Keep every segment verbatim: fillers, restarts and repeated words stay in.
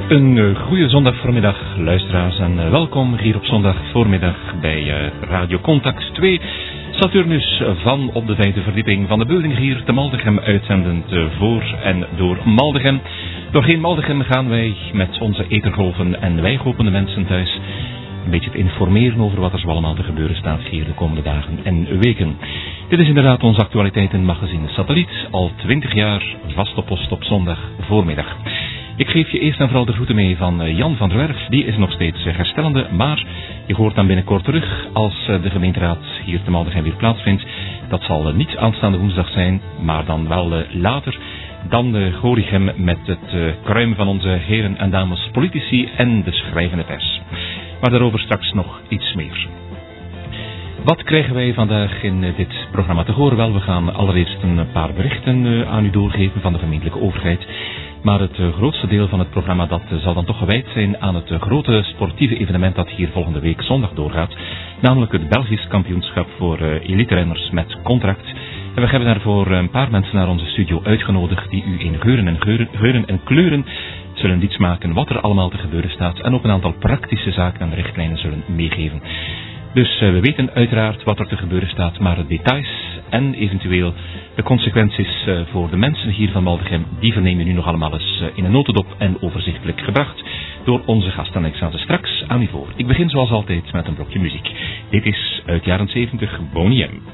Een uh, goede zondagvoormiddag, luisteraars, en uh, welkom hier op zondagvoormiddag bij uh, Radio Contact twee. Saturnus van op de vijfde verdieping van de building hier te Maldegem, uitzendend uh, voor en door Maldegem. Doorheen Maldegem gaan wij met onze ethergolven en wij hopen de mensen thuis een beetje te informeren over wat er zo allemaal te gebeuren staat hier de komende dagen en weken. Dit is inderdaad ons actualiteitenmagazine Satelliet, al twintig jaar vast op post op zondag voormiddag. Ik geef je eerst en vooral de groeten mee van Jan van der Werf, die is nog steeds herstellende, maar je hoort dan binnenkort terug als de gemeenteraad hier te Maldegem weer plaatsvindt. Dat zal niet aanstaande woensdag zijn, maar dan wel later. Dan hoor ik hem met het kruim van onze heren en dames politici en de schrijvende pers. Maar daarover straks nog iets meer. Wat krijgen wij vandaag in dit programma te horen? Wel, we gaan allereerst een paar berichten aan u doorgeven van de gemeentelijke overheid. Maar het grootste deel van het programma dat zal dan toch gewijd zijn aan het grote sportieve evenement dat hier volgende week zondag doorgaat. Namelijk het Belgisch kampioenschap voor elite-renners met contract. En we hebben daarvoor een paar mensen naar onze studio uitgenodigd die u in geuren en, geuren, geuren en kleuren zullen iets maken wat er allemaal te gebeuren staat. En ook een aantal praktische zaken en richtlijnen zullen meegeven. Dus uh, we weten uiteraard wat er te gebeuren staat, maar de details en eventueel de consequenties uh, voor de mensen hier van Maldegem, die vernemen nu nog allemaal eens uh, in een notendop en overzichtelijk gebracht door onze gasten. Ik sta ze straks aan u voor. Ik begin zoals altijd met een blokje muziek. Dit is uit jaren zeventig Boney M.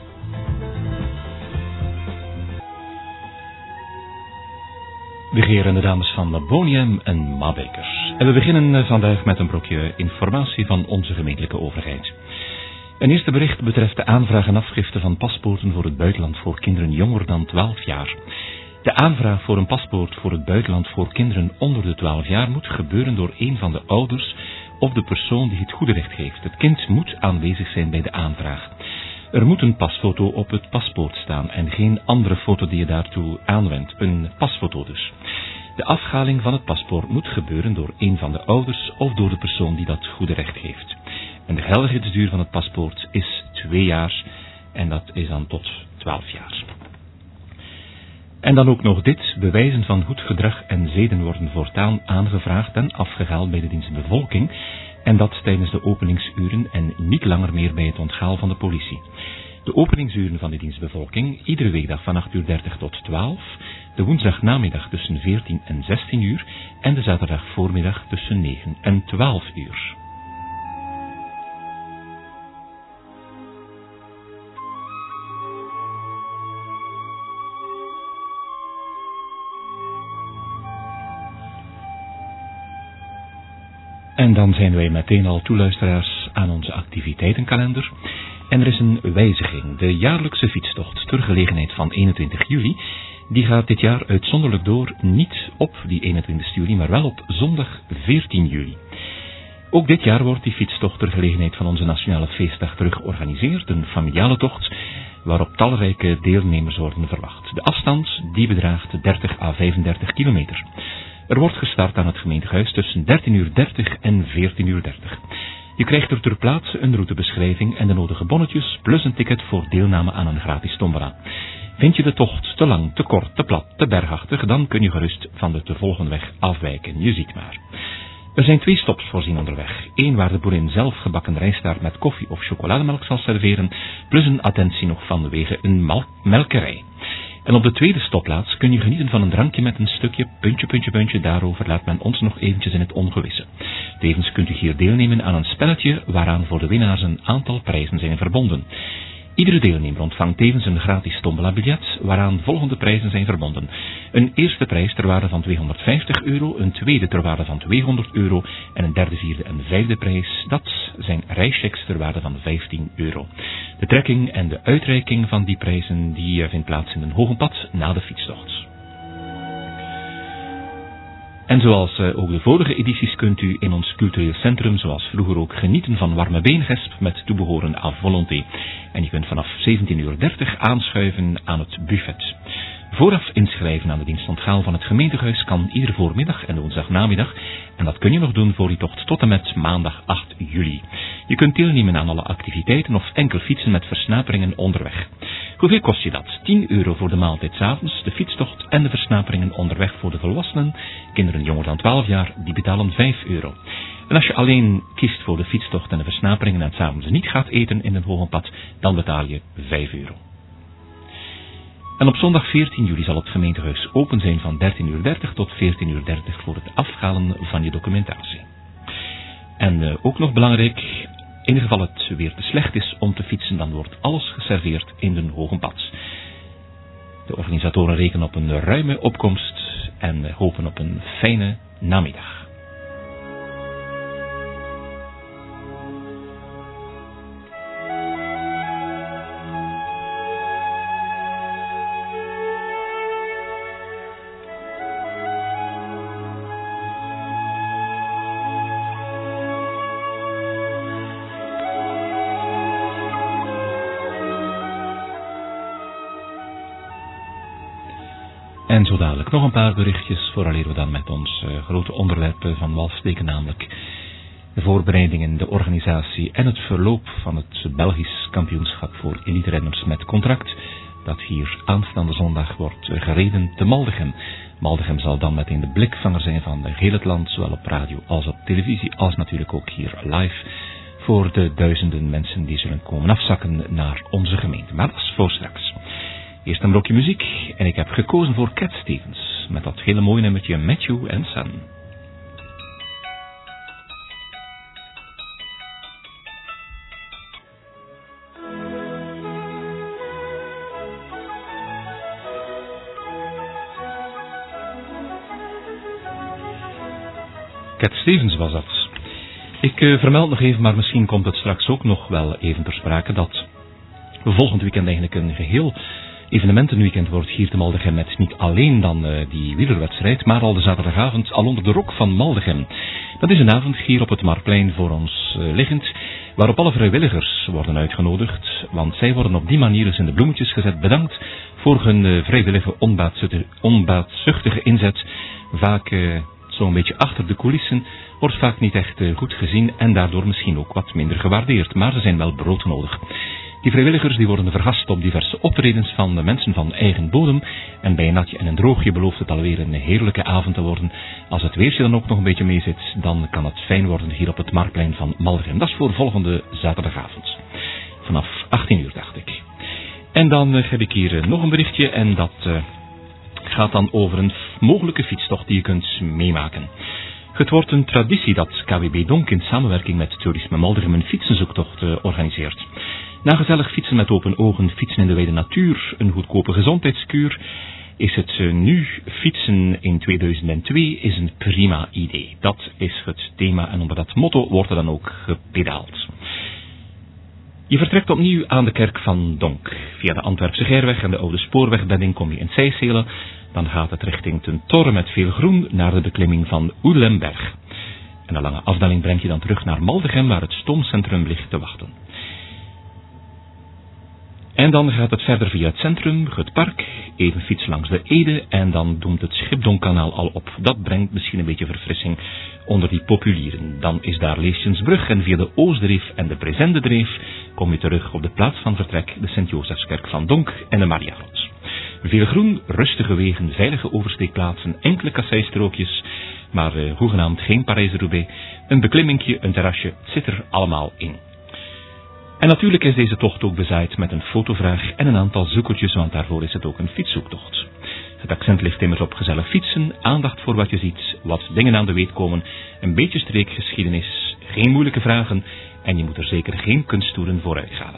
De heren en de dames van Boney M en Mabekers. En we beginnen vandaag met een blokje informatie van onze gemeentelijke overheid. Een eerste bericht betreft de aanvraag en afschriften van paspoorten voor het buitenland voor kinderen jonger dan twaalf jaar. De aanvraag voor een paspoort voor het buitenland voor kinderen onder de twaalf jaar moet gebeuren door een van de ouders of de persoon die het goede recht heeft. Het kind moet aanwezig zijn bij de aanvraag. Er moet een pasfoto op het paspoort staan en geen andere foto die je daartoe aanwendt. Een pasfoto dus. De afhaling van het paspoort moet gebeuren door een van de ouders of door de persoon die dat goede recht heeft. En de geldigheidsduur van het paspoort is twee jaar en dat is dan tot twaalf jaar. En dan ook nog dit. Bewijzen van goed gedrag en zeden worden voortaan aangevraagd en afgehaald bij de dienst bevolking. En dat tijdens de openingsuren en niet langer meer bij het onthaal van de politie. De openingsuren van de dienstbevolking, iedere weekdag van acht uur dertig tot twaalf, de woensdagnamiddag tussen veertien en zestien uur en de zaterdagvoormiddag tussen negen en twaalf uur. En dan zijn wij meteen al toeluisteraars aan onze activiteitenkalender. En er is een wijziging. De jaarlijkse fietstocht ter gelegenheid van eenentwintig juli, die gaat dit jaar uitzonderlijk door, niet op die eenentwintigste juli, maar wel op zondag veertien juli. Ook dit jaar wordt die fietstocht ter gelegenheid van onze nationale feestdag terug georganiseerd, een familiale tocht, waarop talrijke deelnemers worden verwacht. De afstand die bedraagt dertig à vijfendertig kilometer. Er wordt gestart aan het gemeentehuis tussen dertien uur dertig en veertien uur dertig. Je krijgt er ter plaatse een routebeschrijving en de nodige bonnetjes, plus een ticket voor deelname aan een gratis tombola. Vind je de tocht te lang, te kort, te plat, te bergachtig, dan kun je gerust van de te volgen weg afwijken. Je ziet maar. Er zijn twee stops voorzien onderweg. Eén waar de boerin zelf gebakken rijstaart met koffie of chocolademelk zal serveren, plus een attentie nog vanwege een mal- melkerij. En op de tweede stopplaats kun je genieten van een drankje met een stukje puntje, puntje, puntje. Daarover laat men ons nog eventjes in het ongewisse. Tevens kunt u hier deelnemen aan een spelletje waaraan voor de winnaars een aantal prijzen zijn verbonden. Iedere deelnemer ontvangt tevens een gratis tombola-biljet waaraan volgende prijzen zijn verbonden. Een eerste prijs ter waarde van tweehonderdvijftig euro, een tweede ter waarde van tweehonderd euro en een derde, vierde en vijfde prijs, dat zijn reischecks ter waarde van vijftien euro. De trekking en de uitreiking van die prijzen die vindt plaats in een Hogenpad na de fietstocht. En zoals uh, ook de vorige edities kunt u in ons cultureel centrum, zoals vroeger ook, genieten van warme beengesp met toebehoren à volonté. En je kunt vanaf zeventien uur dertig aanschuiven aan het buffet. Vooraf inschrijven aan de dienstonthaal van het gemeentehuis kan iedere voormiddag en woensdagnamiddag. En dat kun je nog doen voor die tocht tot en met maandag acht juli. Je kunt deelnemen aan alle activiteiten of enkel fietsen met versnaperingen onderweg. Hoeveel kost je dat? tien euro voor de maaltijd 's avonds, de fietstocht en de versnaperingen onderweg voor de volwassenen. Kinderen jonger dan twaalf jaar, die betalen vijf euro. En als je alleen kiest voor de fietstocht en de versnaperingen en 's avonds niet gaat eten in een Hogenpad, dan betaal je vijf euro. En op zondag veertien juli zal het gemeentehuis open zijn van dertien uur dertig tot veertien uur dertig voor het afhalen van je documentatie. En uh, ook nog belangrijk, in geval het weer te slecht is om te fietsen, dan wordt alles geserveerd in de Hogenpad. De organisatoren rekenen op een ruime opkomst en hopen op een fijne namiddag. En zo dadelijk nog een paar berichtjes, vooraleer we dan met ons uh, grote onderwerp van wal steken, namelijk de voorbereidingen, de organisatie en het verloop van het Belgisch kampioenschap voor elite-renners met contract, dat hier aanstaande zondag wordt uh, gereden te Maldegem. Maldegem zal dan meteen de blikvanger zijn van heel het land, zowel op radio als op televisie, als natuurlijk ook hier live, voor de duizenden mensen die zullen komen afzakken naar onze gemeente. Maar dat is voor straks. Eerst een blokje muziek en ik heb gekozen voor Cat Stevens met dat hele mooie nummertje Matthew and Son. Cat Stevens was dat. Ik uh, vermeld nog even, maar misschien komt het straks ook nog wel even ter sprake, dat volgend weekend eigenlijk een geheel evenementenweekend wordt hier te Maldegem met niet alleen dan uh, die wielerwedstrijd, maar al de zaterdagavond al onder de rok van Maldegem. Dat is een avond hier op het Marktplein voor ons uh, liggend, waarop alle vrijwilligers worden uitgenodigd, want zij worden op die manier eens in de bloemetjes gezet. Bedankt voor hun uh, vrijwillige onbaatzuchtige, onbaatzuchtige inzet. Vaak uh, zo'n beetje achter de coulissen, wordt vaak niet echt uh, goed gezien en daardoor misschien ook wat minder gewaardeerd, maar ze zijn wel broodnodig. Die vrijwilligers die worden vergast op diverse optredens van de mensen van eigen bodem. En bij een natje en een droogje belooft het alweer een heerlijke avond te worden. Als het weertje dan ook nog een beetje mee zit, dan kan het fijn worden hier op het Marktplein van Maldegem. Dat is voor volgende zaterdagavond. Vanaf achttien uur, dacht ik. En dan uh, heb ik hier uh, nog een berichtje en dat uh, gaat dan over een mogelijke fietstocht die je kunt meemaken. Het wordt een traditie dat K W B Donk in samenwerking met Toerisme Maldegem een fietsenzoektocht uh, organiseert. Na gezellig fietsen met open ogen, fietsen in de wijde natuur, een goedkope gezondheidskuur, is het uh, nu fietsen in tweeduizend twee is een prima idee. Dat is het thema en onder dat motto wordt er dan ook gepedaald. Je vertrekt opnieuw aan de kerk van Donk. Via de Antwerpse Geirweg en de oude spoorwegbedding kom je in Sijselen. Dan gaat het richting ten Torre met veel groen naar de beklimming van Oelemberg. En een lange afdaling brengt je dan terug naar Maldegem, waar het stoomcentrum ligt te wachten. En dan gaat het verder via het centrum, het park, even fietsen langs de Ede en dan doemt het Schipdonkanaal al op. Dat brengt misschien een beetje verfrissing onder die populieren. Dan is daar Leesjensbrug en via de Oostdreef en de Brezendedreef kom je terug op de plaats van vertrek, de Sint-Josefskerk van Donk en de Mariagrot. Veel groen, rustige wegen, veilige oversteekplaatsen, enkele kasseistrookjes, maar uh, hoegenaamd geen Parijs-Roubaix. Een beklimmingje, een terrasje, het zit er allemaal in. En natuurlijk is deze tocht ook bezaaid met een fotovraag en een aantal zoekertjes, want daarvoor is het ook een fietszoektocht. Het accent ligt immers op gezellig fietsen, aandacht voor wat je ziet, wat dingen aan de weet komen, een beetje streekgeschiedenis, geen moeilijke vragen en je moet er zeker geen kunsttoeren voor uithalen.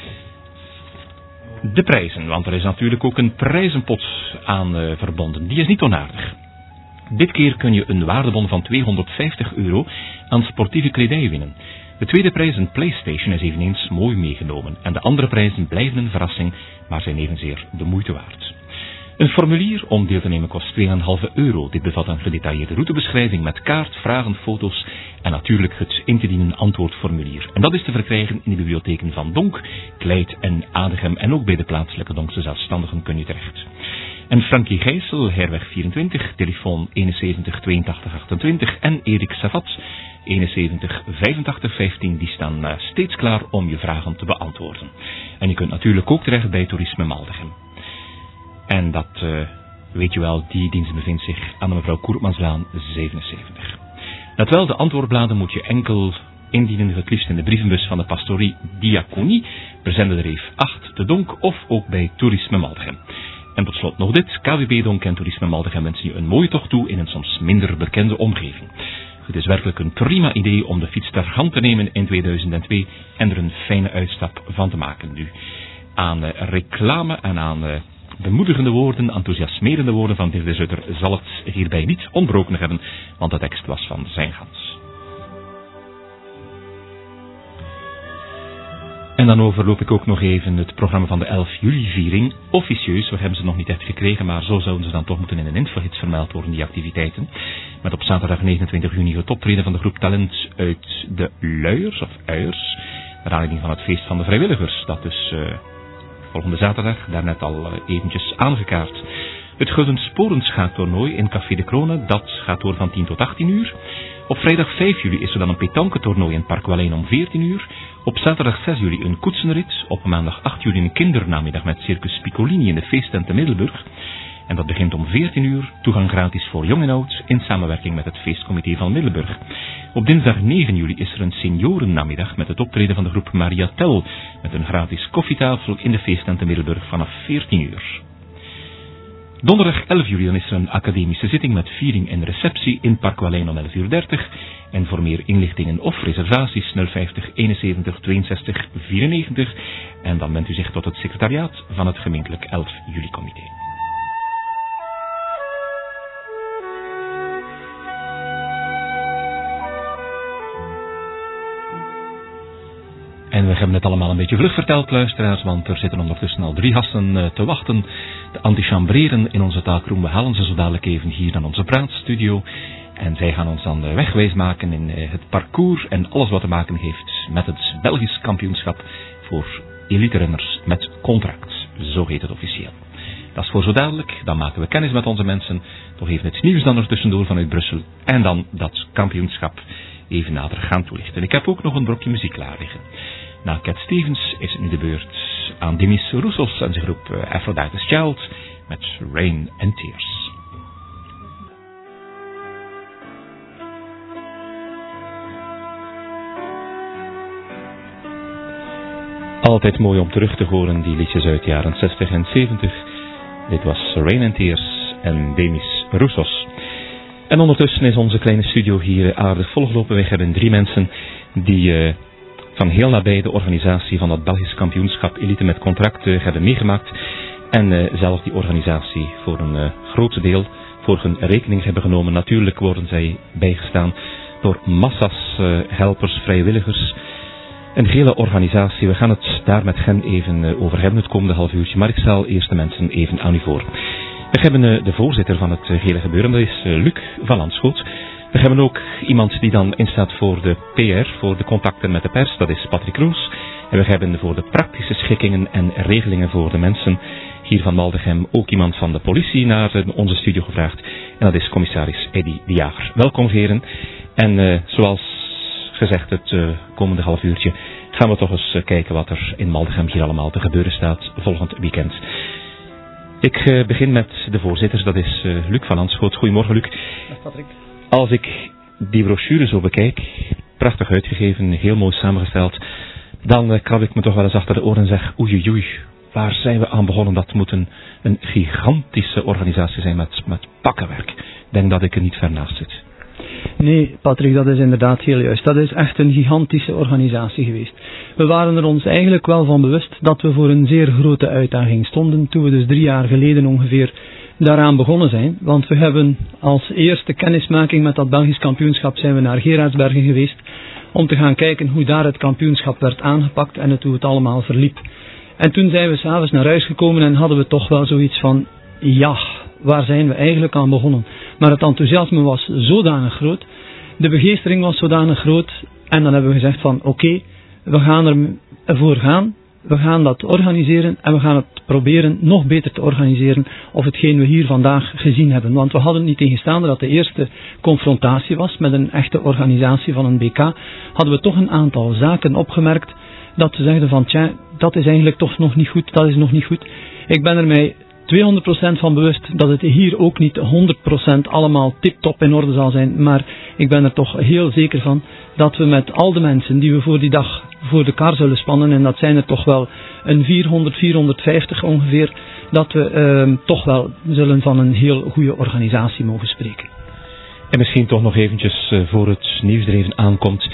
De prijzen, want er is natuurlijk ook een prijzenpot aan uh, verbonden, die is niet onaardig. Dit keer kun je een waardebon van tweehonderdvijftig euro aan sportieve kledij winnen. De tweede prijs, een PlayStation, is eveneens mooi meegenomen. En de andere prijzen blijven een verrassing, maar zijn evenzeer de moeite waard. Een formulier om deel te nemen kost twee komma vijf euro. Dit bevat een gedetailleerde routebeschrijving met kaart, vragen, foto's en natuurlijk het in te dienen antwoordformulier. En dat is te verkrijgen in de bibliotheken van Donk, Kleit en Adegem en ook bij de plaatselijke Donkse zelfstandigen kun je terecht. En Frankie Gijssel, Herweg vierentwintig, telefoon eenenzeventig tweeëntachtig achtentwintig en Erik Savat, eenenzeventig vijfentachtig vijftien, die staan uh, steeds klaar om je vragen te beantwoorden. En je kunt natuurlijk ook terecht bij Toerisme Maldegem. En dat uh, weet je wel, die dienst bevindt zich aan de mevrouw Koertmanslaan zevenenzeventig. Dat wel, de antwoordbladen moet je enkel indienen, het liefst in de brievenbus van de pastorie Diaconie, verzendbrief acht te Donk of ook bij Toerisme Maldegem. En tot slot nog dit, K W B Donk en Toerisme Maldegem wensen je een mooie tocht toe in een soms minder bekende omgeving. Het is werkelijk een prima idee om de fiets ter hand te nemen in tweeduizend twee en er een fijne uitstap van te maken. Nu, aan uh, reclame en aan uh, bemoedigende woorden, enthousiasmerende woorden van Dirk de Zutter zal het hierbij niet ontbroken hebben, want de tekst was van zijn gans. En dan overloop ik ook nog even het programma van de elf juli-viering. Officieus, we hebben ze nog niet echt gekregen, maar zo zouden ze dan toch moeten in een infogids vermeld worden, die activiteiten. Met op zaterdag negenentwintig juni het optreden van de groep Talent uit de Luiers, of Uiers, naar aanleiding van het feest van de vrijwilligers. Dat is uh, volgende zaterdag, daarnet al uh, eventjes aangekaart. Het Gulden Sporenschaaktoernooi in Café de Kronen, dat gaat door van tien tot achttien uur. Op vrijdag vijf juli is er dan een petanquetoernooi in Park Wallijn om veertien uur. Op zaterdag zes juli een koetsenrit. Op maandag acht juli een kindernamiddag met Circus Piccolini in de feesttent te Middelburg. En dat begint om veertien uur. Toegang gratis voor jong en oud in samenwerking met het feestcomité van Middelburg. Op dinsdag negen juli is er een seniorennamiddag met het optreden van de groep Maria Tel. Met een gratis koffietafel in de feesttent te Middelburg vanaf veertien uur. Donderdag elf juli dan is er een academische zitting met viering en receptie in Park Wallijn om elf uur dertig. En voor meer inlichtingen of reservaties nul vijftig eenenzeventig tweeënzestig vierennegentig. En dan wendt u zich tot het secretariaat van het gemeentelijk elf juli comité. En we hebben het allemaal een beetje vlug verteld, luisteraars, want er zitten ondertussen al drie gasten te wachten. De antichambreren in onze taakroom. We halen ze zo dadelijk even hier naar onze praatstudio. En zij gaan ons dan wegwijs maken in het parcours en alles wat te maken heeft met het Belgisch kampioenschap voor elite-renners met contract. Zo heet het officieel. Dat is voor zo dadelijk. Dan maken we kennis met onze mensen. Toch even het nieuws dan er tussendoor vanuit Brussel. En dan dat kampioenschap even nader gaan toelichten. Ik heb ook nog een brokje muziek klaar liggen. Na Cat Stevens is het nu de beurt aan Demis Roussos en zijn groep Aphrodite's Child met Rain and Tears. Altijd mooi om terug te horen, die liedjes uit de jaren zestig en zeventig. Dit was Rain and Tears en Demis Roussos. En ondertussen is onze kleine studio hier aardig volgelopen. We hebben drie mensen die uh, van heel nabij de organisatie van dat Belgisch kampioenschap Elite met contract uh, hebben meegemaakt. En uh, zelf die organisatie voor een uh, groot deel voor hun rekening hebben genomen. Natuurlijk worden zij bijgestaan door massa's uh, helpers, vrijwilligers. Een hele organisatie. We gaan het daar met hen even uh, over hebben het komende half uurtje. Maar ik stel eerst de mensen even aan u voor. We hebben uh, de voorzitter van het uh, hele gebeuren, dat is uh, Luc van Landschoot. We hebben ook iemand die dan instaat voor de P R, voor de contacten met de pers, dat is Patrick Roels. En we hebben voor de praktische schikkingen en regelingen voor de mensen hier van Maldegem ook iemand van de politie naar uh, onze studio gevraagd. En dat is commissaris Eddy de Jager. Welkom heren. En uh, zoals gezegd het uh, komende half uurtje gaan we toch eens uh, kijken wat er in Maldegem hier allemaal te gebeuren staat volgend weekend. Ik uh, begin met de voorzitter, dat is uh, Luc van Landschoot. Goedemorgen Luc. Dag Patrick. Als ik die brochure zo bekijk, prachtig uitgegeven, heel mooi samengesteld, dan uh, krab ik me toch wel eens achter de oren en zeg, oei oei, waar zijn we aan begonnen? Dat moet een, een gigantische organisatie zijn met, met pakkenwerk. Ik denk dat ik er niet ver naast zit. Nee, Patrick, dat is inderdaad heel juist. Dat is echt een gigantische organisatie geweest. We waren er ons eigenlijk wel van bewust dat we voor een zeer grote uitdaging stonden toen we dus drie jaar geleden ongeveer daaraan begonnen zijn. Want we hebben als eerste kennismaking met dat Belgisch kampioenschap zijn we naar Gerardsbergen geweest om te gaan kijken hoe daar het kampioenschap werd aangepakt en het, hoe het allemaal verliep. En toen zijn we s'avonds naar huis gekomen en hadden we toch wel zoiets van, ja, waar zijn we eigenlijk aan begonnen? Maar het enthousiasme was zodanig groot, de begeestering was zodanig groot en dan hebben we gezegd van oké, okay, we gaan ervoor gaan, we gaan dat organiseren en we gaan het proberen nog beter te organiseren of hetgeen we hier vandaag gezien hebben. Want we hadden niet tegenstaande dat de eerste confrontatie was met een echte organisatie van een B K, hadden we toch een aantal zaken opgemerkt dat we zeiden van tja, dat is eigenlijk toch nog niet goed, dat is nog niet goed. Ik ben er mij tweehonderd procent van bewust dat het hier ook niet honderd procent allemaal tip-top in orde zal zijn, maar ik ben er toch heel zeker van dat we met al de mensen die we voor die dag voor de kar zullen spannen, en dat zijn er toch wel een vierhonderd, vierhonderdvijftig ongeveer, dat we uh, toch wel zullen van een heel goede organisatie mogen spreken. En misschien toch nog eventjes uh, voor het nieuws er even aankomt,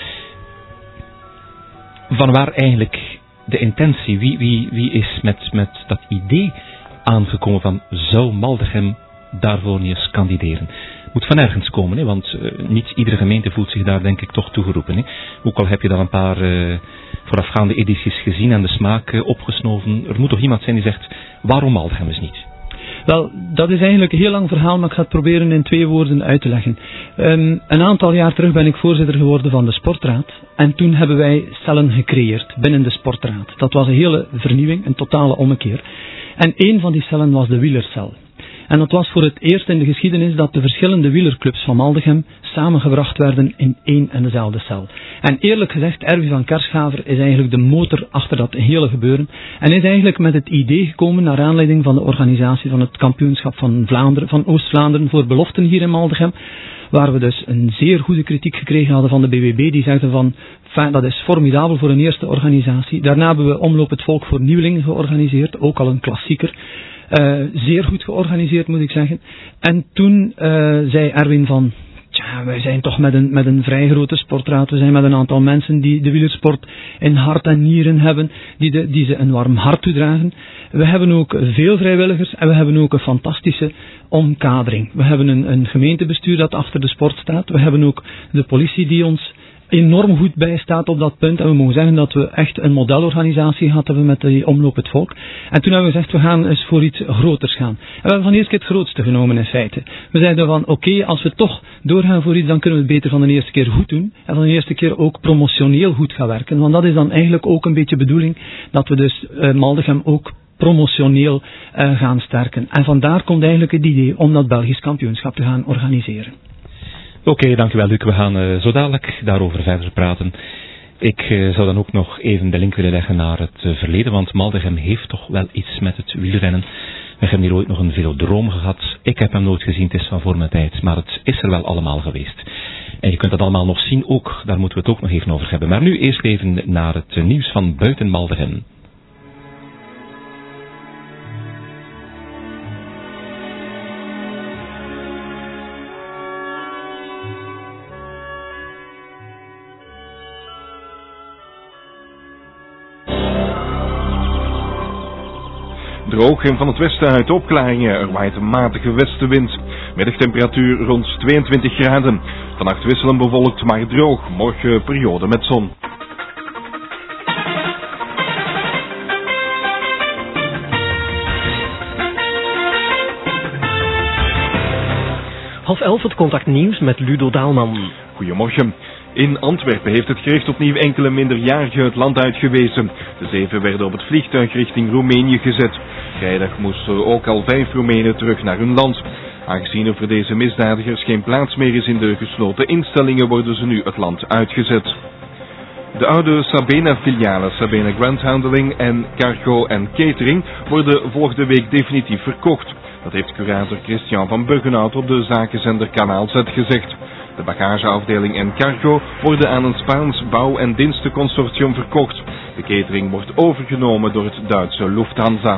van waar eigenlijk de intentie, wie, wie, wie is met, met dat idee aangekomen van zou Maldegem daarvoor niet eens kandideren? Moet van ergens komen, hè? Want uh, niet iedere gemeente voelt zich daar denk ik toch toegeroepen. Hè? Ook al heb je dan een paar uh, voorafgaande edities gezien en de smaak uh, opgesnoven, er moet toch iemand zijn die zegt, waarom Maldegem eens niet? Wel, dat is eigenlijk een heel lang verhaal, maar ik ga het proberen in twee woorden uit te leggen. Um, een aantal jaar terug ben ik voorzitter geworden van de sportraad. En toen hebben wij cellen gecreëerd binnen de sportraad. Dat was een hele vernieuwing, een totale ommekeer. En één van die cellen was de wielercel. En dat was voor het eerst in de geschiedenis dat de verschillende wielerclubs van Maldegem samengebracht werden in één en dezelfde cel. En eerlijk gezegd, Erwin van Kerschaver is eigenlijk de motor achter dat hele gebeuren. En is eigenlijk met het idee gekomen naar aanleiding van de organisatie van het kampioenschap van Vlaanderen, van Oost-Vlaanderen voor beloften hier in Maldegem. Waar we dus een zeer goede kritiek gekregen hadden van de B W B. Die zeiden van, dat is formidabel voor een eerste organisatie. Daarna hebben we Omloop het Volk voor Nieuwelingen georganiseerd, ook al een klassieker. Uh, zeer goed georganiseerd moet ik zeggen. En toen uh, zei Erwin van, tja, wij zijn toch met een, met een vrij grote sportraad. We zijn met een aantal mensen die de wielersport in hart en nieren hebben, die, de, die ze een warm hart toedragen. We hebben ook veel vrijwilligers en we hebben ook een fantastische omkadering. We hebben een, een gemeentebestuur dat achter de sport staat. We hebben ook de politie die ons enorm goed bijstaat op dat punt. En we mogen zeggen dat we echt een modelorganisatie gehad hebben met die Omloop het Volk. En toen hebben we gezegd, we gaan eens voor iets groters gaan. En we hebben van eerst keer het grootste genomen in feite. We zeiden van, oké, okay, als we toch doorgaan voor iets, dan kunnen we het beter van de eerste keer goed doen. En van de eerste keer ook promotioneel goed gaan werken. Want dat is dan eigenlijk ook een beetje de bedoeling, dat we dus uh, Maldegem ook promotioneel uh, gaan sterken. En vandaar komt eigenlijk het idee om dat Belgisch kampioenschap te gaan organiseren. Oké, okay, dankjewel Luc. We gaan uh, zo dadelijk daarover verder praten. Ik uh, zou dan ook nog even de link willen leggen naar het uh, verleden, want Maldegem heeft toch wel iets met het wielrennen. We hebben hier ooit nog een velodroom gehad. Ik heb hem nooit gezien, het is van voor mijn tijd, maar het is er wel allemaal geweest. En je kunt dat allemaal nog zien ook, daar moeten we het ook nog even over hebben. Maar nu eerst even naar het uh, nieuws van buiten Maldegem. Droog en van het westen uit opklaringen. Er waait een matige westenwind. Middagtemperatuur rond tweeëntwintig graden. Vannacht wisselen bewolkt maar droog. Morgen periode met zon. Half elf het Contact Nieuws met Ludo Daalman. Goedemorgen. In Antwerpen heeft het gerecht opnieuw enkele minderjarigen het land uitgewezen. De zeven werden op het vliegtuig richting Roemenië gezet. Vrijdag moesten ook al vijf Roemenen terug naar hun land. Aangezien er voor deze misdadigers geen plaats meer is in de gesloten instellingen, worden ze nu het land uitgezet. De oude Sabena-filialen Sabena Grand Handling en Cargo en Catering worden volgende week definitief verkocht. Dat heeft curator Christian van Buggenhout op de zakenzender Kanaal Z gezegd. De bagageafdeling en cargo worden aan een Spaans bouw- en dienstenconsortium verkocht. De catering wordt overgenomen door het Duitse Lufthansa.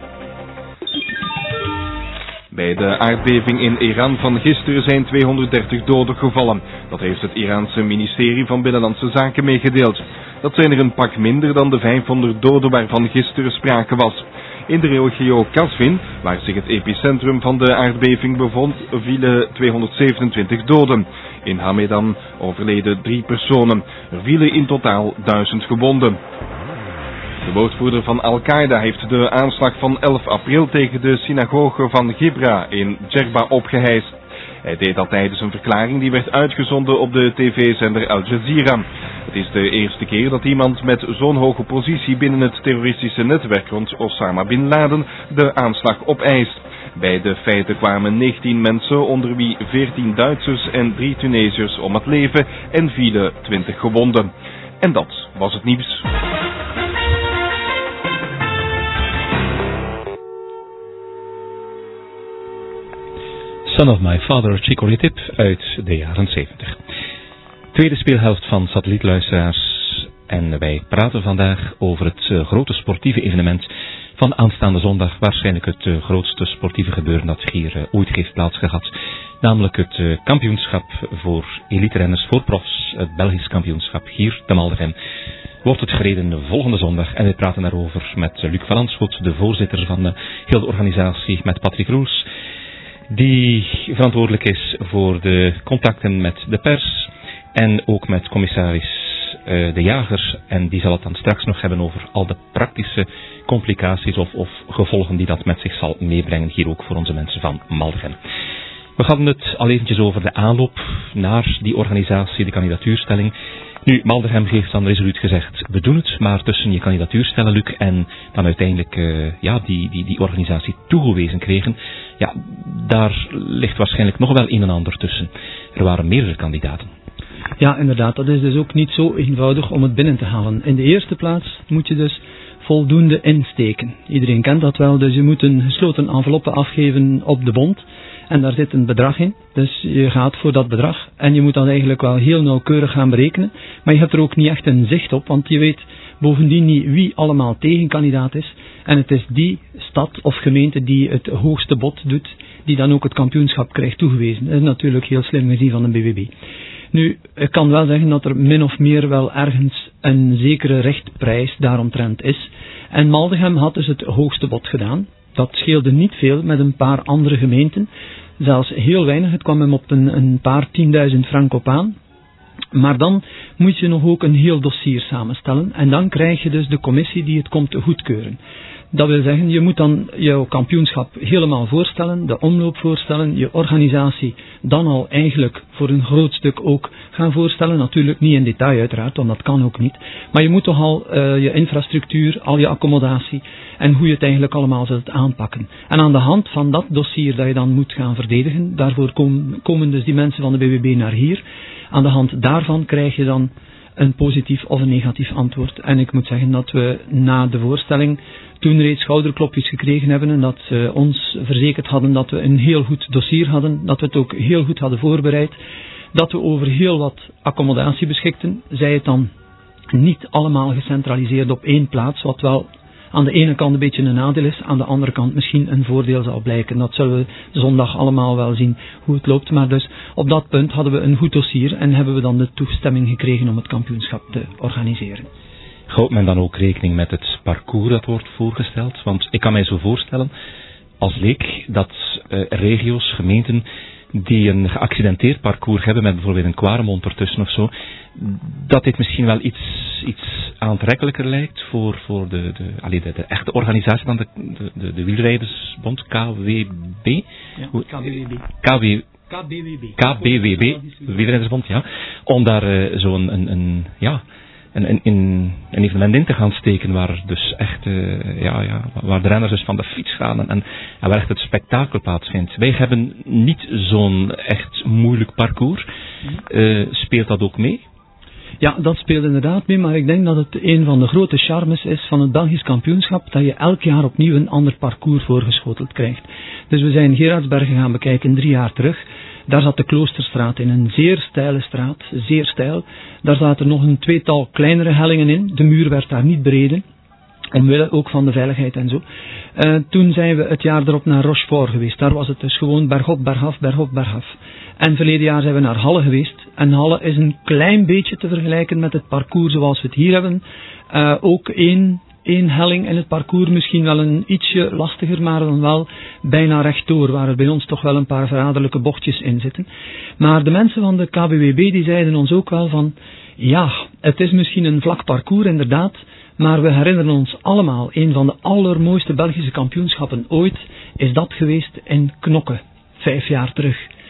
Bij de aardbeving in Iran van gisteren zijn tweehonderddertig doden gevallen. Dat heeft het Iraanse ministerie van Binnenlandse Zaken meegedeeld. Dat zijn er een pak minder dan de vijfhonderd doden waarvan gisteren sprake was. In de regio Qazvin, waar zich het epicentrum van de aardbeving bevond, vielen tweehonderdzevenentwintig doden. In Hamedan overleden drie personen. Er vielen in totaal duizend gewonden. De woordvoerder van Al-Qaeda heeft de aanslag van elf april tegen de synagoge van Gibra in Djerba opgeheist. Hij deed dat tijdens een verklaring die werd uitgezonden op de tv-zender Al Jazeera. Het is de eerste keer dat iemand met zo'n hoge positie binnen het terroristische netwerk rond Osama Bin Laden de aanslag opeist. Bij de feiten kwamen negentien mensen, onder wie veertien Duitsers en drie Tunesiërs, om het leven en vielen twintig gewonden. En dat was het nieuws. Son of My Father, Chico Tip uit de jaren zeventig. Tweede speelhelft van Satellietluisteraars. En wij praten vandaag over het uh, grote sportieve evenement van aanstaande zondag. Waarschijnlijk het uh, grootste sportieve gebeuren dat hier uh, ooit heeft plaatsgehad. Namelijk het uh, kampioenschap voor elite-renners, voor profs. Het Belgisch kampioenschap hier te Maldegem. Wordt het gereden volgende zondag. En wij praten daarover met uh, Luc van Lanschot, de voorzitter van uh, heel de organisatie, met Patrick Roels, die verantwoordelijk is voor de contacten met de pers en ook met commissaris uh, De Jager. En die zal het dan straks nog hebben over al de praktische complicaties of, of gevolgen die dat met zich zal meebrengen, hier ook voor onze mensen van Maldegem. We hadden het al eventjes over de aanloop naar die organisatie, de kandidatuurstelling. Nu, Maldegem heeft dan resoluut gezegd, we doen het, maar tussen je kandidatuur stellen, Luc, en dan uiteindelijk uh, ja, die, die, die organisatie toegewezen kregen, ja, daar ligt waarschijnlijk nog wel een en ander tussen. Er waren meerdere kandidaten. Ja, inderdaad, dat is dus ook niet zo eenvoudig om het binnen te halen. In de eerste plaats moet je dus voldoende insteken. Iedereen kent dat wel, dus je moet een gesloten enveloppe afgeven op de bond. En daar zit een bedrag in, dus je gaat voor dat bedrag. En je moet dat eigenlijk wel heel nauwkeurig gaan berekenen. Maar je hebt er ook niet echt een zicht op, want je weet bovendien niet wie allemaal tegenkandidaat is. En het is die stad of gemeente die het hoogste bod doet, die dan ook het kampioenschap krijgt toegewezen. Dat is natuurlijk heel slim gezien van de B V B. Nu, ik kan wel zeggen dat er min of meer wel ergens een zekere rechtprijs daaromtrent is. En Maldegem had dus het hoogste bod gedaan. Dat scheelde niet veel met een paar andere gemeenten. Zelfs heel weinig. Het kwam hem op een, een paar tienduizend frank op aan. Maar dan moet je nog ook een heel dossier samenstellen. En dan krijg je dus de commissie die het komt goedkeuren. Dat wil zeggen, je moet dan jouw kampioenschap helemaal voorstellen, de omloop voorstellen, je organisatie dan al eigenlijk voor een groot stuk ook gaan voorstellen. Natuurlijk niet in detail uiteraard, want dat kan ook niet. Maar je moet toch al uh, je infrastructuur, al je accommodatie en hoe je het eigenlijk allemaal zult aanpakken. En aan de hand van dat dossier dat je dan moet gaan verdedigen, daarvoor komen, komen dus die mensen van de B W B naar hier. Aan de hand daarvan krijg je dan een positief of een negatief antwoord. En ik moet zeggen dat we na de voorstelling toen reeds schouderklopjes gekregen hebben en dat ze ons verzekerd hadden dat we een heel goed dossier hadden, dat we het ook heel goed hadden voorbereid, dat we over heel wat accommodatie beschikten, zij het dan niet allemaal gecentraliseerd op één plaats, wat wel aan de ene kant een beetje een nadeel is, aan de andere kant misschien een voordeel zal blijken. Dat zullen we zondag allemaal wel zien hoe het loopt. Maar dus op dat punt hadden we een goed dossier en hebben we dan de toestemming gekregen om het kampioenschap te organiseren. Houdt men dan ook rekening met het parcours dat wordt voorgesteld? Want ik kan mij zo voorstellen, als leek, dat uh, regio's, gemeenten die een geaccidenteerd parcours hebben met bijvoorbeeld een Quaremont ertussen of zo, dat dit misschien wel iets, iets aantrekkelijker lijkt voor, voor de, de, allee, de, de echte organisatie dan de, de, de, de wielrijdersbond K W B? Ja, K B W B. K W K B W B. K B W B, wielrijdersbond, ja. Om daar uh, zo'n een, een, ja, een, een, een evenement in te gaan steken waar dus echt, uh, ja, ja, waar de renners dus van de fiets gaan en, en waar echt het spektakel plaatsvindt. Wij hebben niet zo'n echt moeilijk parcours. Uh, speelt dat ook mee? Ja, dat speelt inderdaad mee, maar ik denk dat het een van de grote charmes is van het Belgisch kampioenschap, dat je elk jaar opnieuw een ander parcours voorgeschoteld krijgt. Dus we zijn Gerardsbergen gaan bekijken drie jaar terug. Daar zat de Kloosterstraat in, een zeer steile straat, zeer steil. Daar zaten nog een tweetal kleinere hellingen in. De muur werd daar niet bereden, omwille ook van de veiligheid en zo. Uh, toen zijn we het jaar erop naar Rochefort geweest. Daar was het dus gewoon bergop, bergaf, bergop, bergaf. En verleden jaar zijn we naar Halle geweest. En Halle is een klein beetje te vergelijken met het parcours zoals we het hier hebben. Uh, ook één, één helling in het parcours, misschien wel een ietsje lastiger, maar dan wel bijna rechtdoor, waar er bij ons toch wel een paar verraderlijke bochtjes in zitten. Maar de mensen van de K B W B die zeiden ons ook wel van, ja, het is misschien een vlak parcours inderdaad, maar we herinneren ons allemaal, een van de allermooiste Belgische kampioenschappen ooit is dat geweest in Knokke, vijf jaar terug.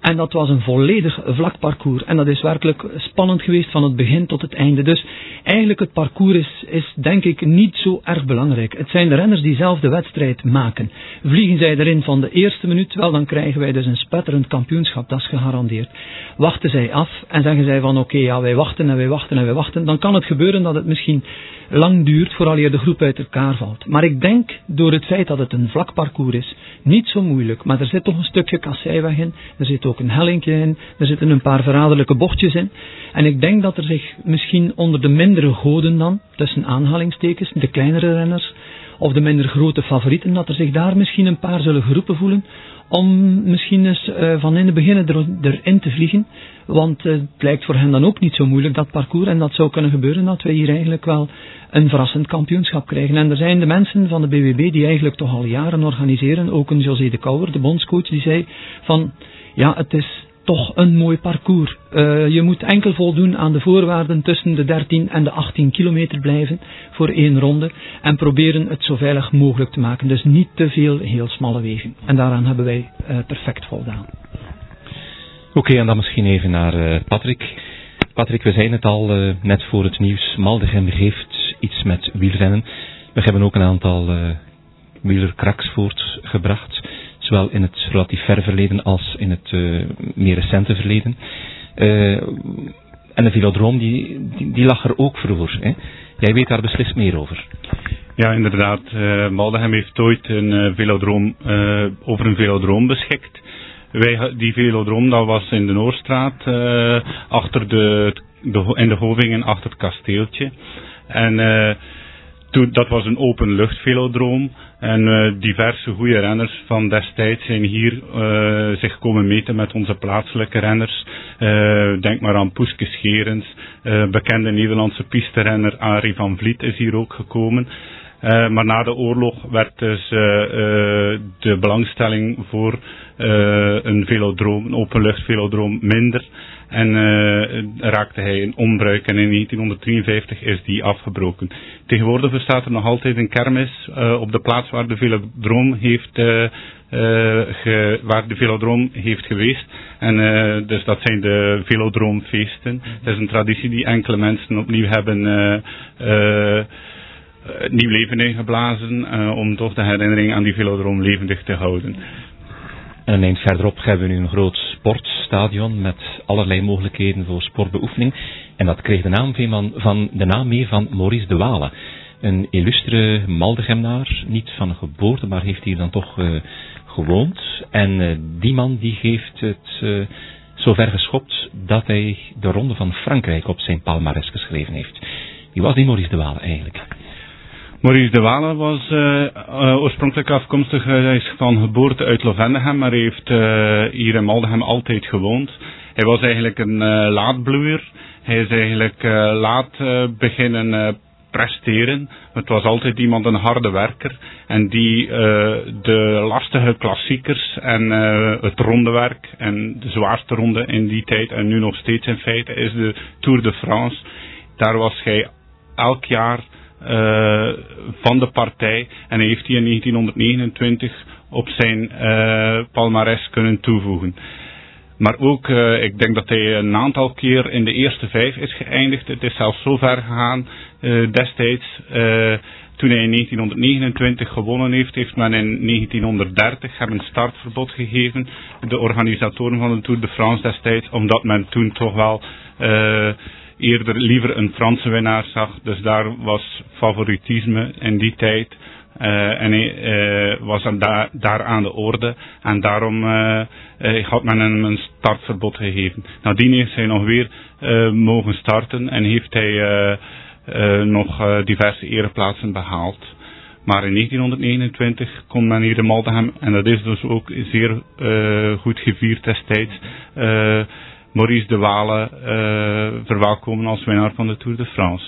En dat was een volledig vlak parcours. En dat is werkelijk spannend geweest van het begin tot het einde. Dus eigenlijk het parcours is, is denk ik niet zo erg belangrijk. Het zijn de renners die zelf de wedstrijd maken. Vliegen zij erin van de eerste minuut, wel dan krijgen wij dus een spetterend kampioenschap. Dat is gegarandeerd. Wachten zij af en zeggen zij van oké, okay, ja wij wachten en wij wachten en wij wachten. Dan kan het gebeuren dat het misschien lang duurt vooraleer de groep uit elkaar valt. Maar ik denk door het feit dat het een vlak parcours is, niet zo moeilijk. Maar er zit toch een stukje kasseiweg in. Er zit ook een hellinkje in. Er zitten een paar verraderlijke bochtjes in. En ik denk dat er zich misschien onder de mindere goden dan, tussen aanhalingstekens, de kleinere renners, of de minder grote favorieten, dat er zich daar misschien een paar zullen geroepen voelen om misschien eens uh, van in het begin er, erin te vliegen. Want uh, het lijkt voor hen dan ook niet zo moeilijk, dat parcours. En dat zou kunnen gebeuren dat wij hier eigenlijk wel een verrassend kampioenschap krijgen. En er zijn de mensen van de B W B die eigenlijk toch al jaren organiseren. Ook een José de Kouwer, de bondscoach, die zei van ja, het is toch een mooi parcours. Uh, je moet enkel voldoen aan de voorwaarden tussen de dertien en de achttien kilometer blijven voor één ronde en proberen het zo veilig mogelijk te maken. Dus niet te veel heel smalle wegen. En daaraan hebben wij uh, perfect voldaan. Oké, okay, en dan misschien even naar uh, Patrick. Patrick, we zeiden het al uh, net voor het nieuws. Maldegem heeft iets met wielrennen. We hebben ook een aantal uh, wielerkraks voortgebracht. Zowel in het relatief ver verleden als in het uh, meer recente verleden. Uh, en de velodroom, die, die, die lag er ook vroeger. Hè? Jij weet daar beslist meer over. Ja, inderdaad. Uh, Maldegem heeft ooit een uh, velodroom, uh, over een velodroom beschikt. Wij, die velodroom, dat was in de Noorstraat, uh, achter de, de, in de Hovingen, achter het kasteeltje. En uh, toen, dat was een openluchtvelodroom. En uh, diverse goede renners van destijds zijn hier uh, zich komen meten met onze plaatselijke renners. Uh, denk maar aan Poeske Scherens. Uh, bekende Nederlandse pisterenner Arie van Vliet is hier ook gekomen. Uh, maar na de oorlog werd dus uh, uh, de belangstelling voor uh, een velodroom, een openluchtvelodroom, minder. En uh, raakte hij in onbruik en in negentienhonderddrieënvijftig is die afgebroken. Tegenwoordig bestaat er nog altijd een kermis uh, op de plaats waar de velodroom heeft, uh, uh, ge, waar de velodroom heeft geweest. En uh, dus dat zijn de velodroomfeesten. Het is een traditie die enkele mensen opnieuw hebben uh, uh, nieuw leven ingeblazen, uh, om toch de herinnering aan die velodroom levendig te houden. En een eind verderop hebben we nu een groot sportstadion met allerlei mogelijkheden voor sportbeoefening. En dat kreeg de naam van, van, de naam mee van Maurice de Waele. Een illustre Maldegemnaar, niet van geboorte, maar heeft hier dan toch uh, gewoond. En uh, die man die heeft het uh, zo ver geschopt dat hij de Ronde van Frankrijk op zijn palmares geschreven heeft. Wie was die Maurice de Waele eigenlijk? Maurice de Waele was uh, uh, oorspronkelijk afkomstig uh, van geboorte uit Lovendegem, maar heeft uh, hier in Maldegem altijd gewoond. Hij was eigenlijk een uh, laatbloeier. Hij is eigenlijk uh, laat uh, beginnen uh, presteren. Het was altijd iemand, een harde werker. En die uh, de lastige klassiekers en uh, het rondewerk en de zwaarste ronde in die tijd en nu nog steeds in feite is de Tour de France. Daar was hij elk jaar Uh, van de partij en hij heeft die in negentienhonderdnegenentwintig op zijn uh, palmares kunnen toevoegen. Maar ook, uh, ik denk dat hij een aantal keer in de eerste vijf is geëindigd. Het is zelfs zo ver gegaan uh, destijds. Uh, toen hij in negentienhonderdnegenentwintig gewonnen heeft, heeft men in negentienhonderddertig hem een startverbod gegeven. De organisatoren van de Tour de France destijds, omdat men toen toch wel Uh, eerder liever een Franse winnaar zag. Dus daar was favoritisme in die tijd. Uh, en hij uh, was dan da- daar aan de orde. En daarom uh, uh, had men hem een startverbod gegeven. Nadien heeft hij nog weer uh, mogen starten. En heeft hij uh, uh, nog uh, diverse ereplaatsen behaald. Maar in negentienhonderdnegenentwintig kon men hier in Maldegem, en dat is dus ook zeer uh, goed gevierd destijds, Uh, Maurice de Waele uh, verwelkomen als winnaar van de Tour de France.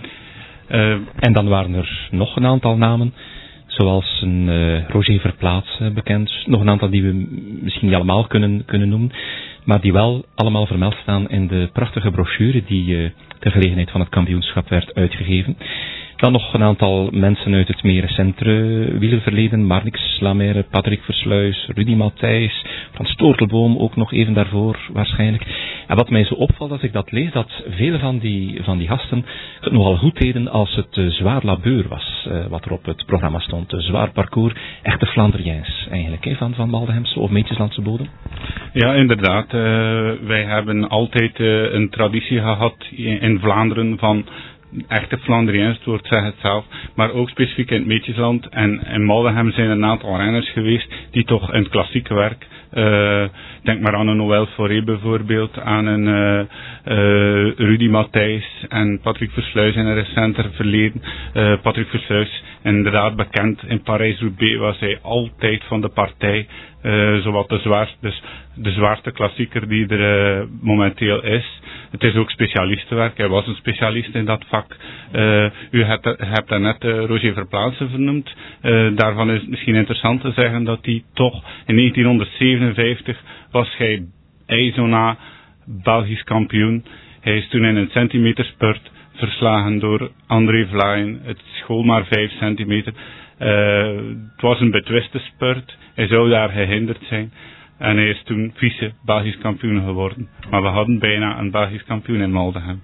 Uh, en dan waren er nog een aantal namen, zoals een uh, Roger Verplaats uh, bekend. Nog een aantal die we misschien niet allemaal kunnen, kunnen noemen, maar die wel allemaal vermeld staan in de prachtige brochure die uh, ter gelegenheid van het kampioenschap werd uitgegeven. Dan nog een aantal mensen uit het meer recentere wielerverleden. Marnix Lamaire, Patrick Versluys, Rudy Matthijs, Frans Tortelboom ook nog even daarvoor waarschijnlijk. En wat mij zo opvalt als ik dat lees, dat vele van die, van die gasten het nogal goed deden als het uh, zwaar labeur was, uh, wat er op het programma stond. Uh, zwaar parcours, echte Flandriëns eigenlijk, hè, van, van Maldehemse of Meetjeslandse bodem. Ja, inderdaad. Uh, wij hebben altijd uh, een traditie gehad in, in Vlaanderen van echte Flandriëns, het woord zegt het zelf, maar ook specifiek in het Meetjesland. En in Maldegem zijn er een aantal renners geweest die toch in het klassieke werk, uh, denk maar aan een Noël Fauré bijvoorbeeld, aan een uh, uh, Rudy Matthijs en Patrick Versluys in een recenter verleden. Uh, Patrick Versluys, inderdaad bekend in Parijs-Roubaix, was hij altijd van de partij. Uh, zowat de zwaarste, dus de zwaarste klassieker die er uh, momenteel is. Het is ook specialistenwerk. Hij was een specialist in dat vak. Uh, u hebt, hebt daarnet uh, Roger Verplaatsen vernoemd. Uh, daarvan is het misschien interessant te zeggen dat hij toch in negentienhonderdzevenenvijftig was hij ijzona Belgisch kampioen. Hij is toen in een centimeterspurt verslagen door André Vlaaien. Het school maar vijf centimeter. Uh, het was een betwiste spurt. Hij zou daar gehinderd zijn. En hij is toen vice-Belgisch kampioen geworden. Maar we hadden bijna een Belgisch kampioen in Maldegem.